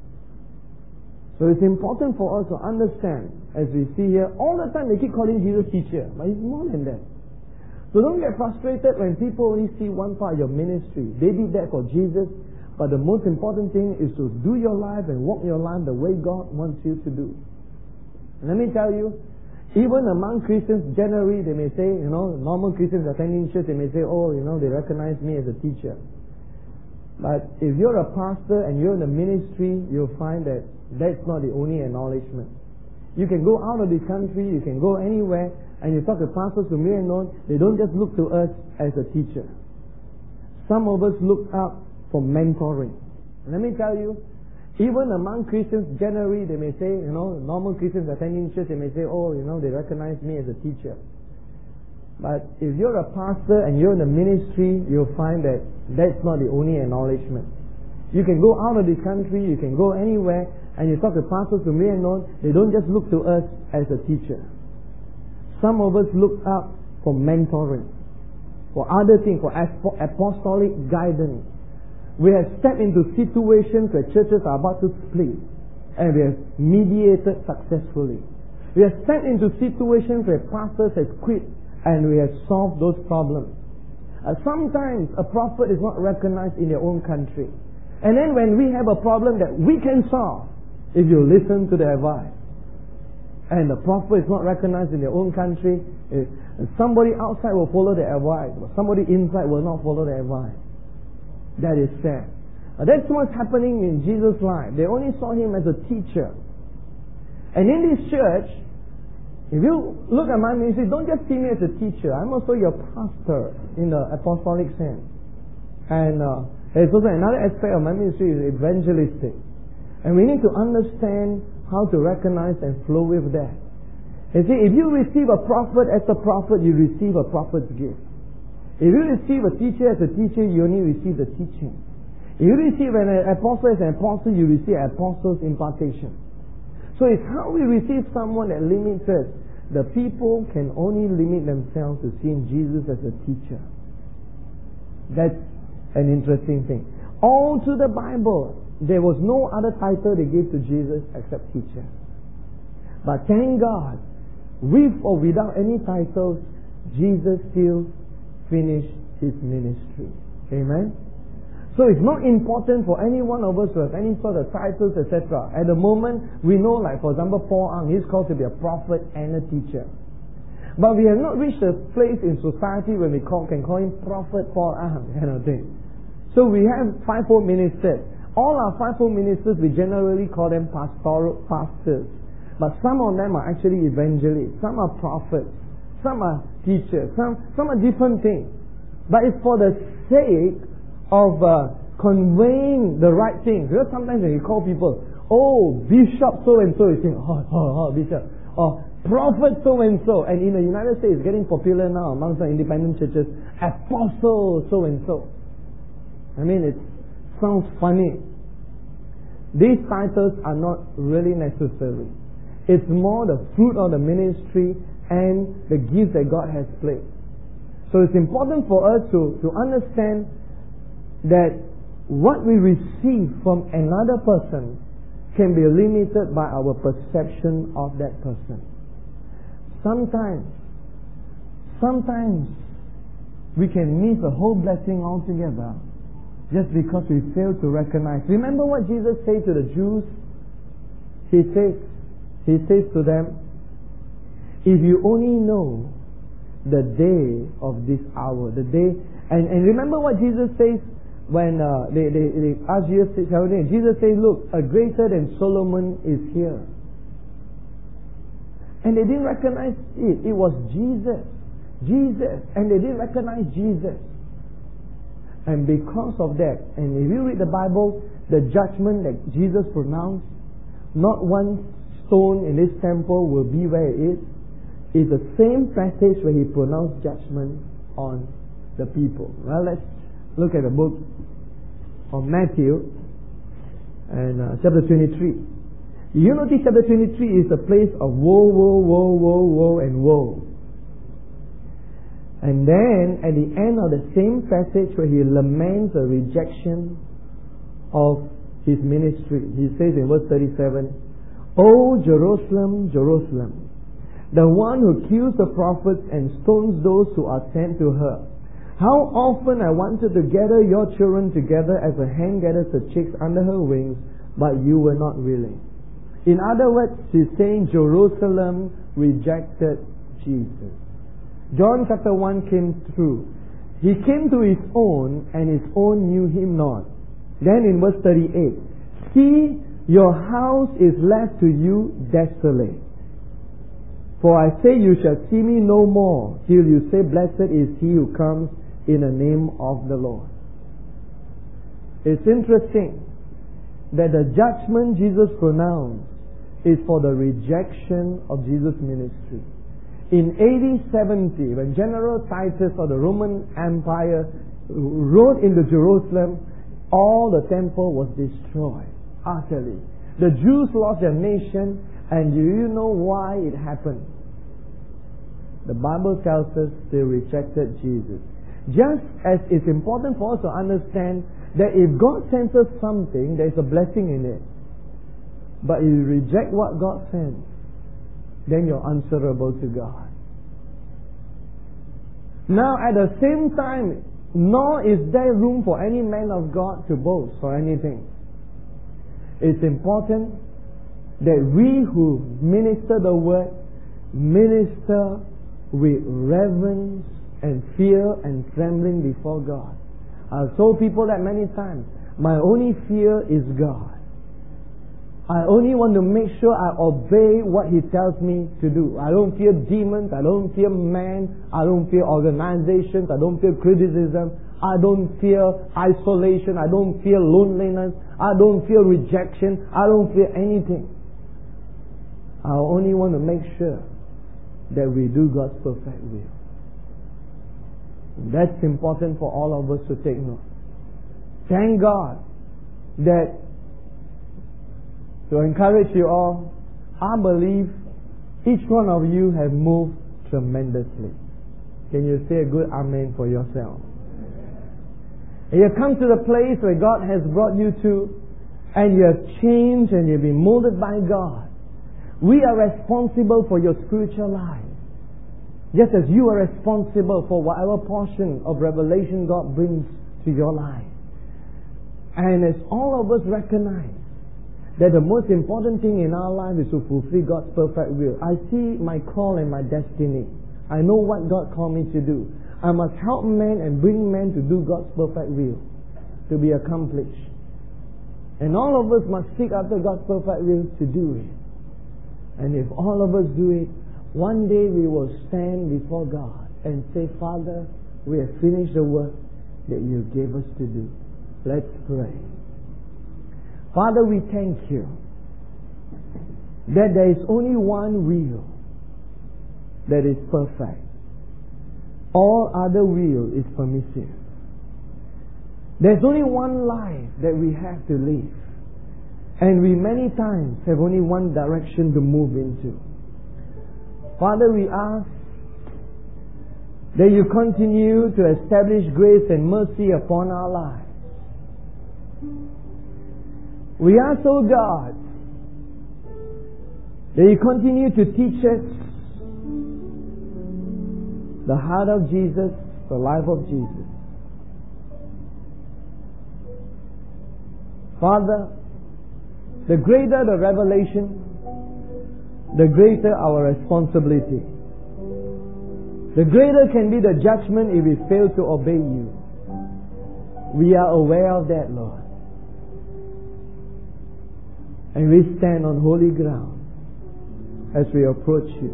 So it's important for us to understand, as we see here, all the time they keep calling Jesus teacher, but he's more than that. So don't get frustrated when people only see one part of your ministry. They did that for Jesus, but the most important thing is to do your life and walk your life the way God wants you to do. And let me tell you, even among Christians, generally, they may say, you know, normal Christians attending church, they may say, oh, you know, they recognize me as a teacher. But if you're a pastor and you're in the ministry, you'll find that that's not the only acknowledgement. You can go out of the country, you can go anywhere, and you talk to pastors who may know, they don't just look to us as a teacher. Some of us look up for mentoring. And let me tell you, even among Christians, generally, they may say, you know, normal Christians attending church, they may say, oh, you know, they recognize me as a teacher. But if you're a pastor and you're in the ministry, you'll find that that's not the only acknowledgement. You can go out of the country, you can go anywhere, and you talk to pastors who may know, they don't just look to us as a teacher. Some of us look up for mentoring, for other things, for apostolic guidance. We have stepped into situations where churches are about to split, and we have mediated successfully. We have stepped into situations where pastors have quit, and we have solved those problems. Uh, sometimes a prophet is not recognized in their own country. And then when we have a problem that we can solve, if you listen to the advice, and the prophet is not recognized in their own country, somebody outside will follow the advice, but somebody inside will not follow the advice. That is sad. Uh, that's what's happening in Jesus' life. They only saw him as a teacher. And in this church, if you look at my ministry, don't just see me as a teacher. I'm also your pastor in the apostolic sense. And uh, there's also another aspect of my ministry is evangelistic. And we need to understand how to recognize and flow with that. You see, if you receive a prophet as a prophet, you receive a prophet's gift. If you receive a teacher as a teacher, you only receive the teaching. If you receive an apostle as an apostle, you receive apostle's impartation. So it's how we receive someone that limits us. The people can only limit themselves to seeing Jesus as a teacher. That's an interesting thing. All through the Bible, there was no other title they gave to Jesus except teacher. But thank God, with or without any titles, Jesus still finished his ministry. Amen? So it's not important for any one of us to have any sort of titles, et cetera. At the moment, we know, like for example, Paul Ang, he's called to be a prophet and a teacher. But we have not reached a place in society where we call, can call him Prophet Paul Ang, kind of thing. So we have fivefold ministers. All our fivefold ministers, we generally call them pastoral pastors. But some of them are actually evangelists. Some are prophets. Some are teachers. Some, some are different things. But it's for the sake of uh, conveying the right things. Because sometimes when you call people, oh, Bishop so-and-so, you think, oh, oh, oh, Bishop. Or Prophet so-and-so. And in the United States, it's getting popular now amongst the independent churches, Apostle so-and-so. I mean, it sounds funny. These titles are not really necessary. It's more the fruit of the ministry and the gift that God has placed. So it's important for us to, to understand that what we receive from another person can be limited by our perception of that person. Sometimes, sometimes we can miss a whole blessing altogether just because we fail to recognize. Remember what Jesus said to the Jews? He says, He says to them, if you only know the day of this hour, the day, and, and remember what Jesus says when uh, they, they, they asked Jesus, Jesus says, look, a greater than Solomon is here. And they didn't recognize it. It was Jesus. Jesus. And they didn't recognize Jesus. And because of that, and if you read the Bible, the judgment that Jesus pronounced, not one stone in this temple will be where it is, is the same passage where he pronounced judgment on the people. Well, let's look at the book of Matthew and uh, chapter twenty-three. You notice chapter twenty-three is a place of woe, woe, woe, woe, woe, and woe. And then at the end of the same passage where he laments the rejection of his ministry, he says in verse thirty-seven, O Jerusalem, Jerusalem, the one who kills the prophets and stones those who are sent to her. How often I wanted to gather your children together as a hen gathers the chicks under her wings, but you were not willing. In other words, she's saying Jerusalem rejected Jesus. John chapter one came through. He came to his own, and his own knew him not. Then in verse thirty-eight, see, your house is left to you desolate. For I say you shall see me no more, till you say, blessed is he who comes in the name of the Lord. It's interesting that the judgment Jesus pronounced is for the rejection of Jesus' ministry. In A D seventy, when General Titus of the Roman Empire rode into Jerusalem, all the temple was destroyed utterly. The Jews lost their nation, and do you know why it happened? The Bible tells us they rejected Jesus. Just as it's important for us to understand that if God sends us something, there's a blessing in it. But if you reject what God sends, then you're answerable to God. Now at the same time, nor is there room for any man of God to boast or anything. It's important that we who minister the word minister with reverence and fear and trembling before God. I've told people that many times. My only fear is God. I only want to make sure I obey what He tells me to do. I don't fear demons. I don't fear man. I don't fear organizations. I don't fear criticism. I don't fear isolation. I don't fear loneliness. I don't fear rejection. I don't fear anything. I only want to make sure that we do God's perfect will. That's important for all of us to take note. Thank God that, to encourage you all, I believe each one of you have moved tremendously. Can you say a good amen for yourself? And you come to the place where God has brought you to, and you have changed and you've been molded by God. We are responsible for your spiritual life. Just as you are responsible for whatever portion of revelation God brings to to your life. And as all of us recognize that the most important thing in our life is to fulfill God's perfect will. I see my call and my destiny. I know what God called me to do. I must help men and bring men to do God's perfect will, to be accomplished. And all of us must seek after God's perfect will to do it. And if all of us do it, one day we will stand before God and say, Father, we have finished the work that you gave us to do. Let's pray. Father, we thank you that there is only one will that is perfect. All other will is permissive. There's only one life that we have to live. And we many times have only one direction to move into. Father, we ask that you continue to establish grace and mercy upon our lives. We ask, oh God, that you continue to teach us the heart of Jesus, the life of Jesus. Father, the greater the revelation, the greater our responsibility. The greater can be the judgment if we fail to obey you. We are aware of that, Lord. And we stand on holy ground as we approach you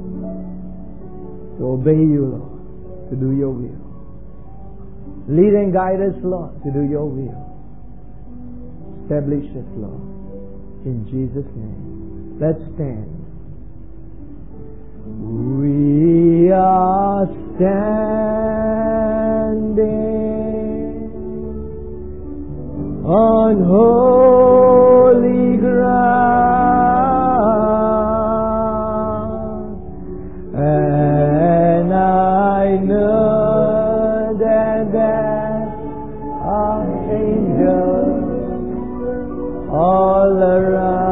to obey you, Lord, to do your will. Lead and guide us, Lord, to do your will. Establish us, Lord, in Jesus' name. Let's stand. We are standing on holy ground, and I know that there are angels all around.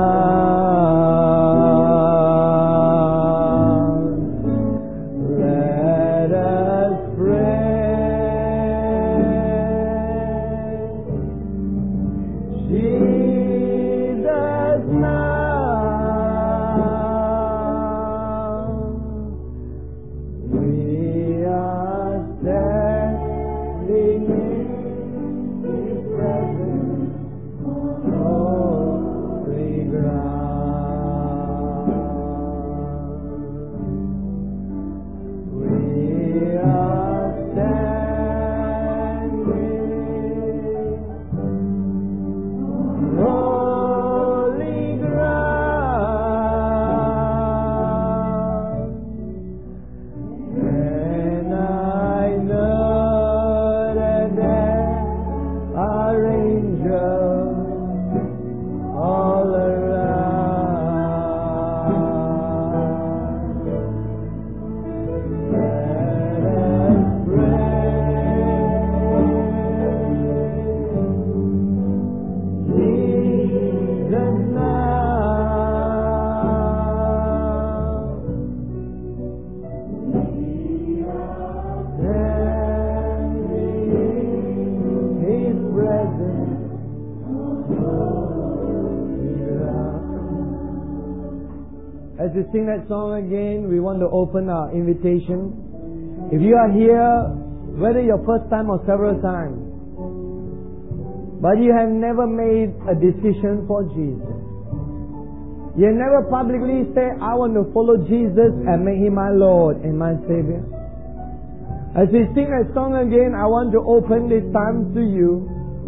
As we sing that song again, we want to open our invitation. If you are here, whether your first time or several times, but you have never made a decision for Jesus, you have never publicly said, I want to follow Jesus and make Him my Lord and my Savior. As we sing that song again, I want to open this time to you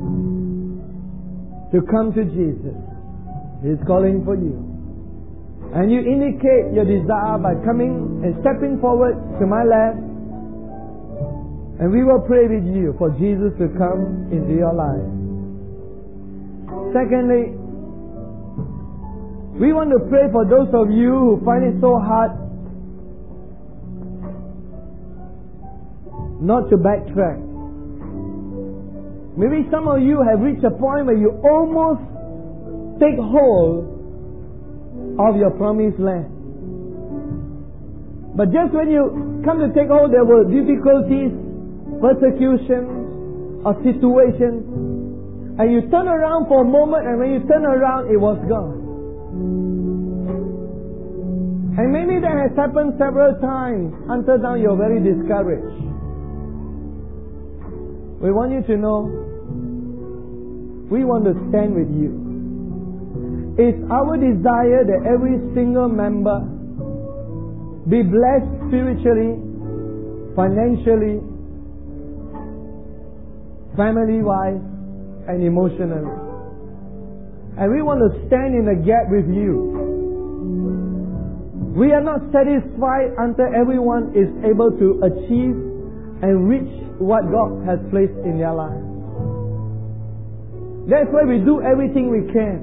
to come to Jesus. He's calling for you. And you indicate your desire by coming and stepping forward to my left. And we will pray with you for Jesus to come into your life. Secondly, we want to pray for those of you who find it so hard not to backtrack. Maybe some of you have reached a point where you almost take hold of your promised land. But just when you come to take hold, there were difficulties, persecutions, or situations, and you turn around for a moment, and when you turn around, it was gone. And maybe that has happened several times until now you're very discouraged. We want you to know, we want to stand with you. It's our desire that every single member be blessed spiritually, financially, family-wise, and emotionally. And we want to stand in the gap with you. We are not satisfied until everyone is able to achieve and reach what God has placed in their lives. That's why we do everything we can.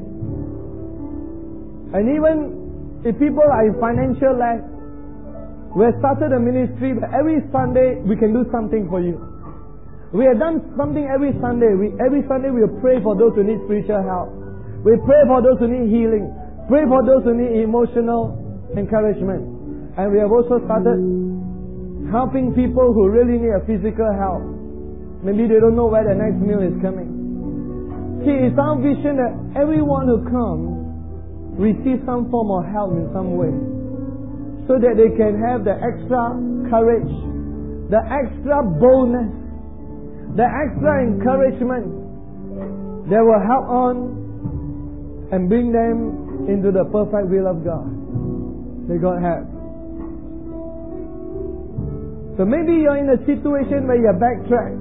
And even if people are in financial lack, we have started a ministry, but every Sunday we can do something for you. We have done something every Sunday. We, every Sunday we pray for those who need spiritual help. We pray for those who need healing. Pray for those who need emotional encouragement. And we have also started helping people who really need a physical help. Maybe they don't know where the next meal is coming. See, it's our vision that everyone who comes receives some form of help in some way, so that they can have the extra courage, the extra boldness, the extra encouragement that will help on and bring them into the perfect will of God that God has. So maybe you're in a situation where you're backtracked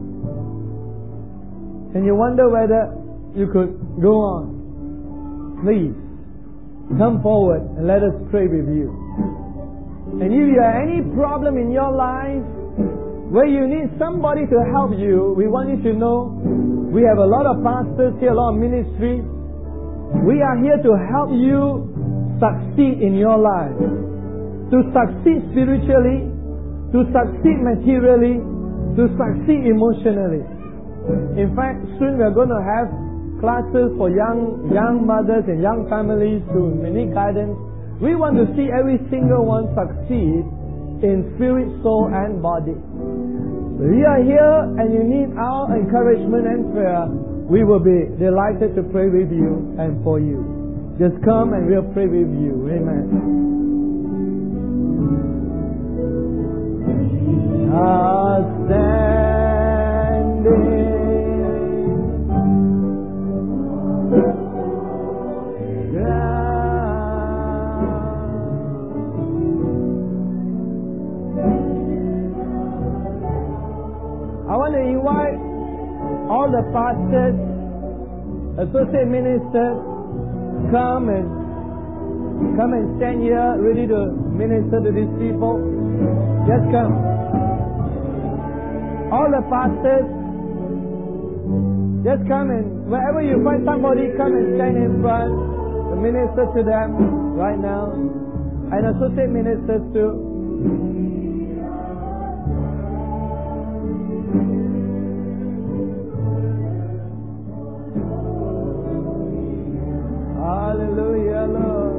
and you wonder whether you could go on. Please come forward and let us pray with you. And if you have any problem in your life where you need somebody to help you, we want you to know we have a lot of pastors here, a lot of ministries. We are here to help you succeed in your life, to succeed spiritually, to succeed materially, to succeed emotionally. In fact, soon we are going to have classes for young young mothers and young families who need guidance. We want to see every single one succeed in spirit, soul, and body. So if you are here and you need our encouragement and prayer, we will be delighted to pray with you and for you. Just come and we'll pray with you. Amen. Are standing I want to invite all the pastors, associate ministers, come and come and stand here ready to minister to these people. Just come. All the pastors, just come and wherever you find somebody, come and stand in front to minister to them right now. And associate ministers too. Hallelujah, Lord.